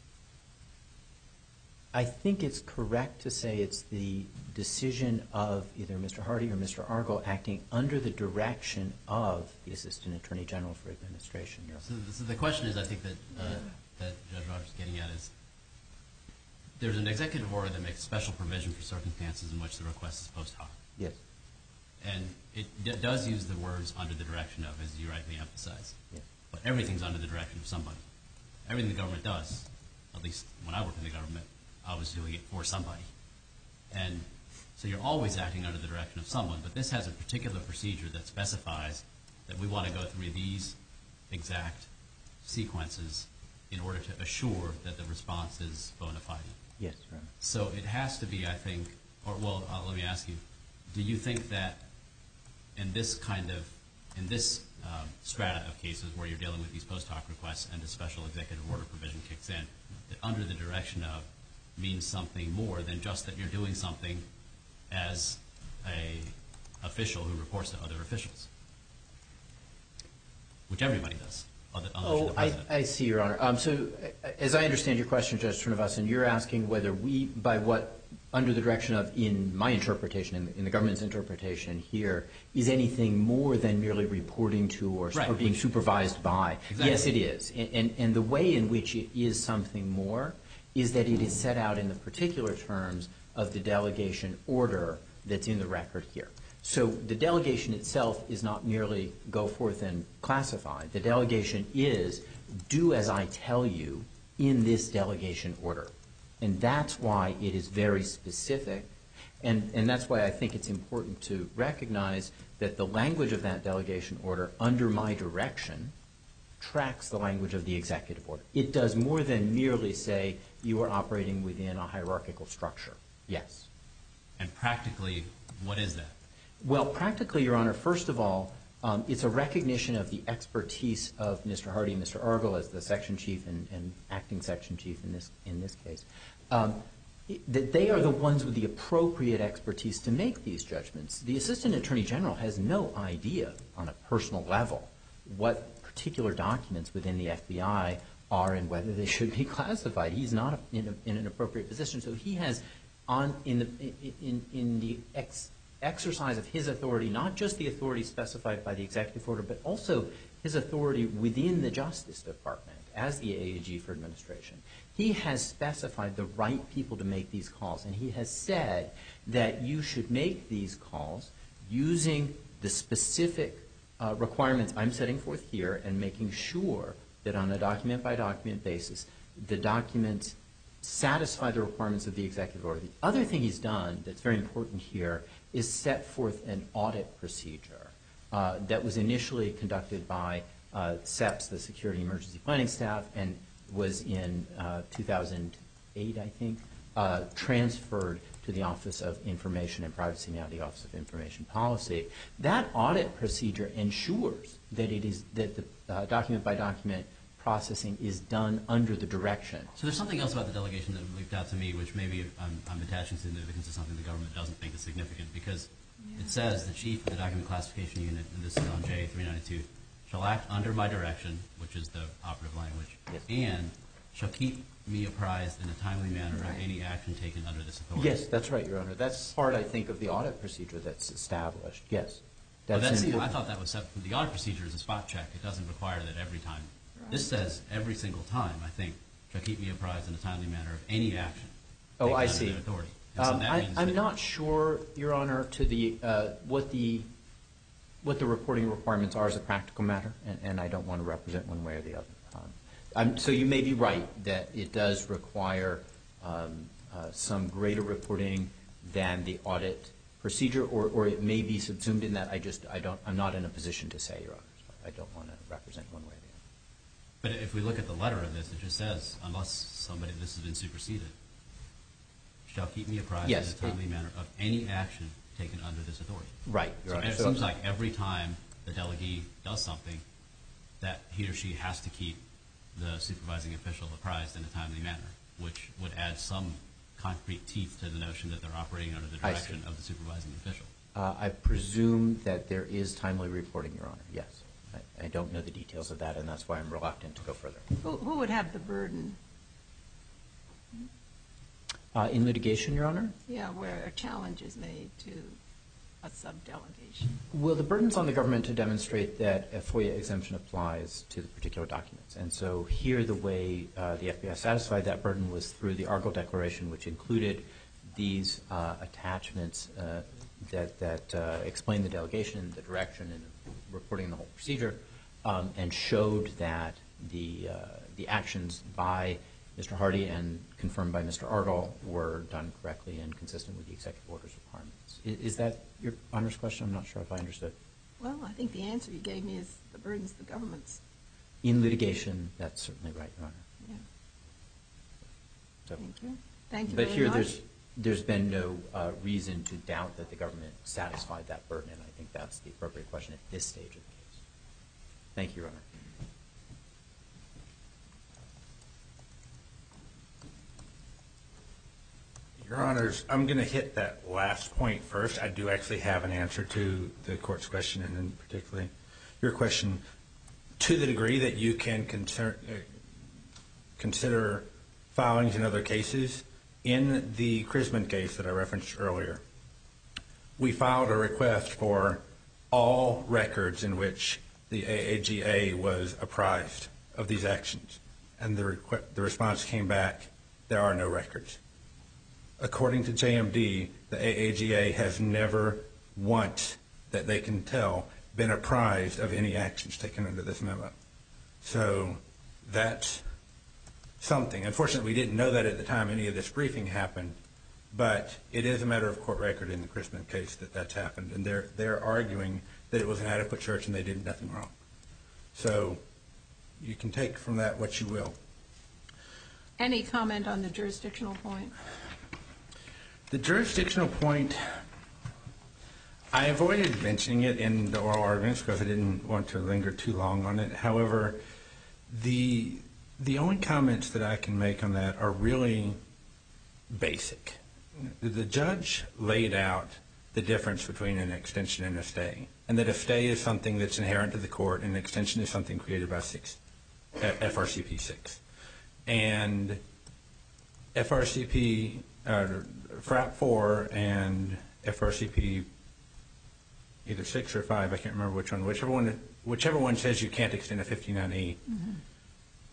I think it's correct to say it's the decision of either Mister Hardy or Mister Argyle acting under the direction of the Assistant Attorney General for Administration. Your So, so the question is, I think that uh, that Judge Rogers is getting at is, there's an executive order that makes special provision for circumstances in which the request is post hoc. Yes. And it d does use the words under the direction of, as you rightly emphasize. Yes. But everything's under the direction of somebody. Everything the government does, at least when I worked in the government, I was doing it for somebody. And so you're always acting under the direction of someone, but this has a particular procedure that specifies that we want to go through these exact sequences in order to assure that the response is bona fide. Yes, Your Honor. So it has to be, I think, or well, uh, let me ask you, do you think that in this kind of, in this um, strata of cases where you're dealing with these post hoc requests and the special executive order provision kicks in, that under the direction of means something more than just that you're doing something as a official who reports to other officials, which everybody does? Other, Oh, I, I see, Your Honor. Um, so, uh, as I understand your question, Judge Srinivasan, you're asking whether we, by what, under the direction of, in my interpretation, in, in the government's interpretation here, is anything more than merely reporting to or, right. or being supervised by. Exactly. Yes, it is. And, and, and the way in which it is something more is that it is set out in the particular terms of the delegation order that's in the record here. So the delegation itself is not merely go forth and classify. The delegation is do as I tell you in this delegation order. And that's why it is very specific. And, and that's why I think it's important to recognize that the language of that delegation order under my direction tracks the language of the executive order. It does more than merely say you are operating within a hierarchical structure. Yes. And practically, what is that? Well, practically, Your Honor, first of all, um, it's a recognition of the expertise of Mister Hardy and Mister Argyle as the section chief and, and acting section chief in this in this case. Um, that they are the ones with the appropriate expertise to make these judgments. The Assistant Attorney General has no idea on a personal level what particular documents within the F B I are and whether they should be classified. He's not in, a, in an appropriate position, so he has on in the in in the ex, exercise of his authority, not just the authority specified by the executive order, but also his authority within the Justice Department as the A A G for administration, he has specified the right people to make these calls, and he has said that you should make these calls using the specific uh, requirements I'm setting forth here and making sure that on a document-by-document basis, the documents satisfy the requirements of the executive order. The other thing he's done that's very important here is set forth an audit procedure uh, that was initially conducted by uh, SEPS, the Security Emergency Planning Staff, and was in uh, two thousand eight, I think, uh, transferred to the Office of Information and Privacy, now the Office of Information Policy. That audit procedure ensures that it is that the uh, document-by-document processing is done under the direction. So there's something else about the delegation that leaked out to me, which maybe I'm, I'm attaching significance to something the government doesn't think is significant, because yeah. it says the chief of the document classification unit, and this is on J three ninety-two, shall act under my direction, which is the operative language, yes. and shall keep me apprised in a timely manner right. of any action taken under this authority. Yes, that's right, Your Honor. That's part, I think, of the audit procedure that's established. Yes. That's, well, that's the, I thought that was separate. The audit procedure is a spot check. It doesn't require that every time. Right. This says every single time, I think, shall keep me apprised in a timely manner of any action oh, taken I under see. their authority. Um, so I, I'm not sure, Your Honor, to the uh, what the what the reporting requirements are as a practical matter, and, and I don't want to represent one way or the other. Um, I'm, so you may be right that it does require um, uh, some greater reporting than the audit procedure, or, or it may be subsumed in that. I just I don't I'm not in a position to say, Your Honor. So I don't want to represent one way or the other. But if we look at the letter of this, it just says, unless somebody this has been superseded, shall keep me apprised yes, in a timely it, manner of any action taken under this authority. Right. So Honor. it so seems like every time the delegee does something, that he or she has to keep the supervising official apprised in a timely manner, which would add some concrete teeth to the notion that they're operating under the direction of the supervising official. Uh, I presume that there is timely reporting, Your Honor. Yes. I, I don't know the details of that, and that's why I'm reluctant to go further. Who, who would have the burden? Uh, in litigation, Your Honor? Yeah, where a challenge is made to a subdelegation. Well, the burden's on the government to demonstrate that a FOIA exemption applies to the particular documents. And so here the way uh, the F B I satisfied that burden was through the Argyle Declaration, which included these uh, attachments uh, that, that uh, explain the delegation, the direction, and reporting the whole procedure, um, and showed that the, uh, the actions by Mister Hardy and confirmed by Mister Argyle were done correctly and consistent with the executive order's requirements. Is, is that your Honor's question? I'm not sure if I understood. Well, I think the answer you gave me is the burden's the government's. In litigation, that's certainly right, Your Honor. Yeah. So, Thank you. Thank you but very here much. there's there's been no uh, reason to doubt that the government satisfied that burden, and I think that's the appropriate question at this stage of the case. Thank you, Your Honor. Your Honors, I'm going to hit that last point first. I do actually have an answer to the court's question, and in particularly your question. To the degree that you can consider, uh, consider filings in other cases, in the Crisman case that I referenced earlier, we filed a request for all records in which the A A G A was apprised of these actions, and the, requ- the response came back, there are no records. According to J M D, the A A G A has never once, that they can tell, been apprised of any actions taken under this memo. So that's something. Unfortunately, we didn't know that at the time any of this briefing happened, but it is a matter of court record in the Crisman case that that's happened, and they're, they're arguing that it was an adequate search and they did nothing wrong. So you can take from that what you will. Any comment on the jurisdictional point? The jurisdictional point, I avoided mentioning it in the oral arguments because I didn't want to linger too long on it. However, the the only comments that I can make on that are really basic. The judge laid out the difference between an extension and a stay, and that a stay is something that's inherent to the court, and an extension is something created by six, F R C P six. And F R C P, uh, F R A P four and F R C P either six or five, I can't remember which one, whichever one, whichever one says you can't extend a fifty-nine E, mm-hmm. pertain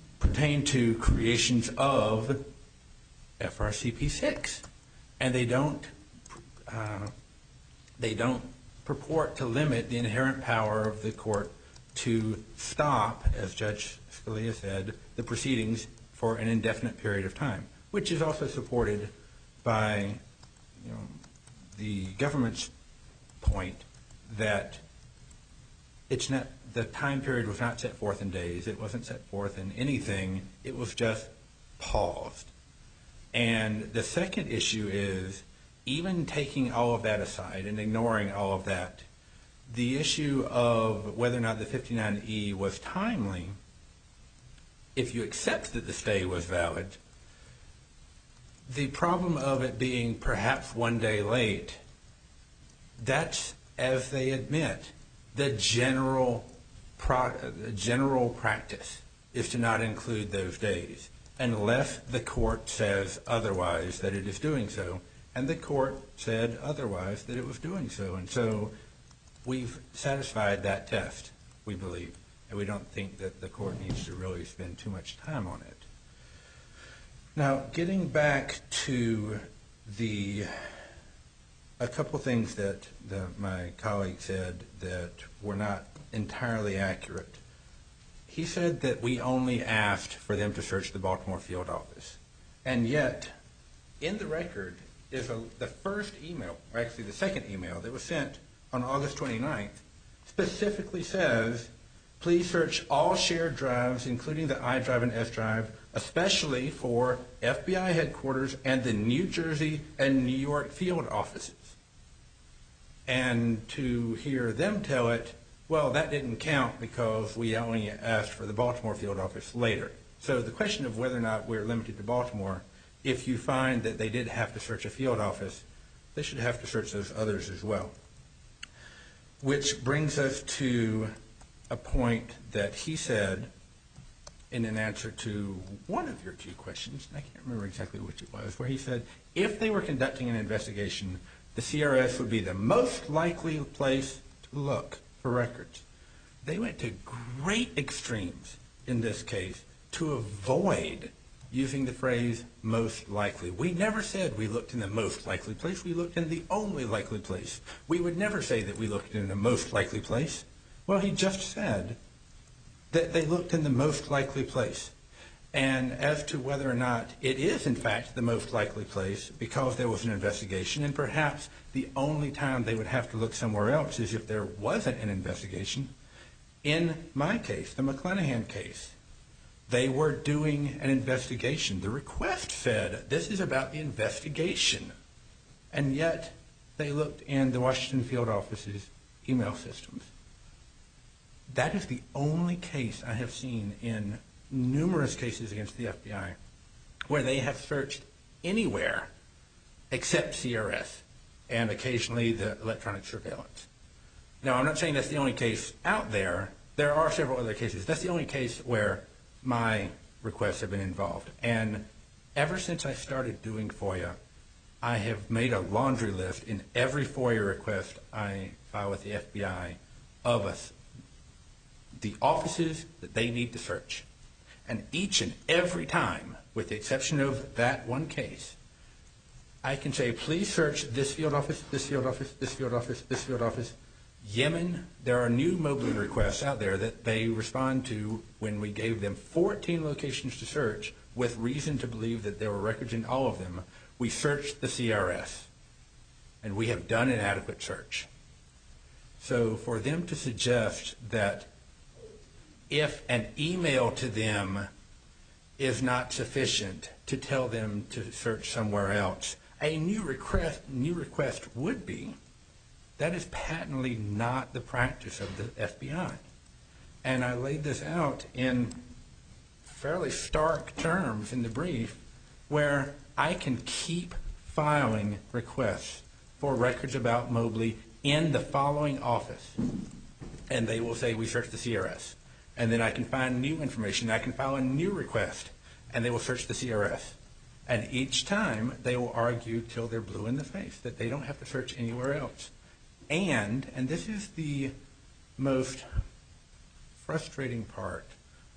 pertain to creations of F R C P six, and they don't uh, they don't purport to limit the inherent power of the court to stop, as Judge Scalia said, the proceedings for an indefinite period of time, which is also supported by, you know, the government's point that it's not, the time period was not set forth in days. It wasn't set forth in anything. It was just paused. And the second issue is, even taking all of that aside and ignoring all of that, the issue of whether or not the fifty-nine E was timely, if you accept that the stay was valid, the problem of it being perhaps one day late, that's, as they admit, the general pro, general practice is to not include those days unless the court says otherwise that it is doing so. And the court said otherwise that it was doing so. And so we've satisfied that test, we believe. And we don't think that the court needs to really spend too much time on it. Now, getting back to the a couple things that the, my colleague said that were not entirely accurate. He said that we only asked for them to search the Baltimore field office. And yet, in the record, is a, the first email, or actually the second email that was sent on August twenty-ninth, specifically says, please search all shared drives, including the I drive and S drive, especially for F B I headquarters and the New Jersey and New York field offices. And to hear them tell it, well, that didn't count because we only asked for the Baltimore field office later. So the question of whether or not we're limited to Baltimore, if you find that they did have to search a field office, they should have to search those others as well. Which brings us to a point that he said in an answer to one of your two questions, and I can't remember exactly which it was, where he said, if they were conducting an investigation, the C R S would be the most likely place to look for records. They went to great extremes in this case to avoid using the phrase most likely. We never said we looked in the most likely place. We looked in the only likely place. We would never say that we looked in the most likely place. Well, he just said that they looked in the most likely place. And as to whether or not it is, in fact, the most likely place because there was an investigation, and perhaps the only time they would have to look somewhere else is if there wasn't an investigation. In my case, the McClanahan case, they were doing an investigation. The request said, this is about the investigation. And yet, they looked in the Washington field office's email systems. That is the only case I have seen in numerous cases against the F B I where they have searched anywhere except C R S and occasionally the electronic surveillance. Now, I'm not saying that's the only case out there. There are several other cases. That's the only case where my requests have been involved. And ever since I started doing FOIA, I have made a laundry list in every FOIA request I file with the F B I of us, the offices that they need to search. And each and every time, with the exception of that one case, I can say, please search this field office, this field office, this field office, this field office. Yemen, there are new Mobley requests out there that they respond to when we gave them fourteen locations to search with reason to believe that there were records in all of them. We searched the C R S, and we have done an adequate search. So for them to suggest that if an email to them is not sufficient to tell them to search somewhere else, a new request, new request would be. That is patently not the practice of the F B I. And I laid this out in fairly stark terms in the brief where I can keep filing requests for records about Mobley in the following office. And they will say, we searched the C R S. And then I can find new information. I can file a new request, and they will search the C R S. And each time, they will argue till they're blue in the face that they don't have to search anywhere else. And, and this is the most frustrating part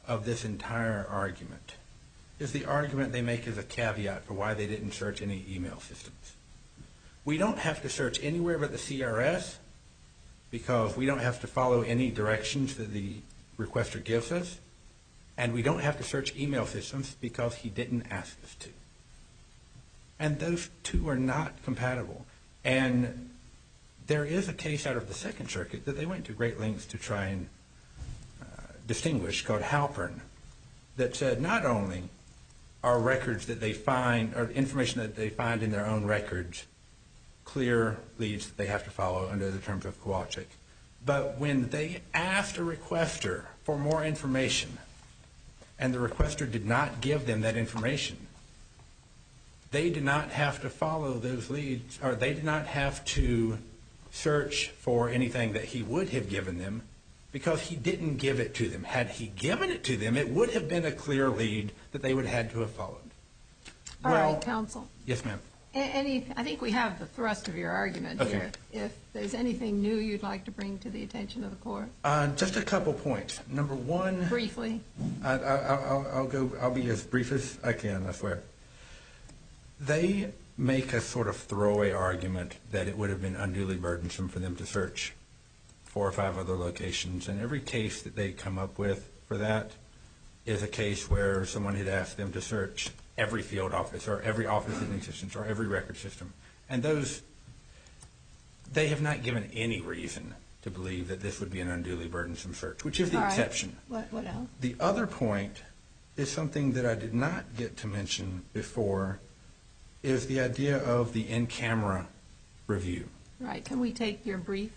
of this entire argument is the argument they make as a caveat for why they didn't search any email systems. We don't have to search anywhere but the C R S because we don't have to follow any directions that the requester gives us, and we don't have to search email systems because he didn't ask us to. And those two are not compatible. And there is a case out of the Second Circuit that they went to great lengths to try and uh, distinguish called Halpern that said not only are records that they find, or information that they find in their own records, clear leads that they have to follow under the terms of Kowalczyk, but when they asked a requester for more information and the requester did not give them that information, they did not have to follow those leads, or they did not have to search for anything that he would have given them because he didn't give it to them. Had he given it to them, it would have been a clear lead that they would have had to have followed. All well, right, counsel. Yes, ma'am. Any, I think we have the thrust of your argument Okay. here. If there's anything new you'd like to bring to the attention of the court, Uh, just a couple points. Number one, briefly. I, I, I'll, I'll go. I'll be as brief as I can. I swear. They make a sort of throwaway argument that it would have been unduly burdensome for them to search four or five other locations, and every case that they come up with for that is a case where someone had asked them to search every field office or every office in existence or every record system, and those they have not given any reason to believe that this would be an unduly burdensome search, which is the All right. exception. What, what else? The other point is something that I did not get to mention before, is the idea of the in-camera review. Right. Can we take your brief?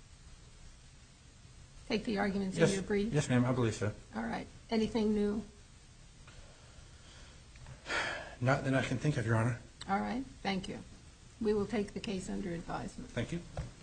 Take the arguments Yes, in your brief? yes, ma'am, I believe so. All right. Anything new? Not that I can think of, Your Honor. All right. Thank you. We will take the case under advisement. Thank you.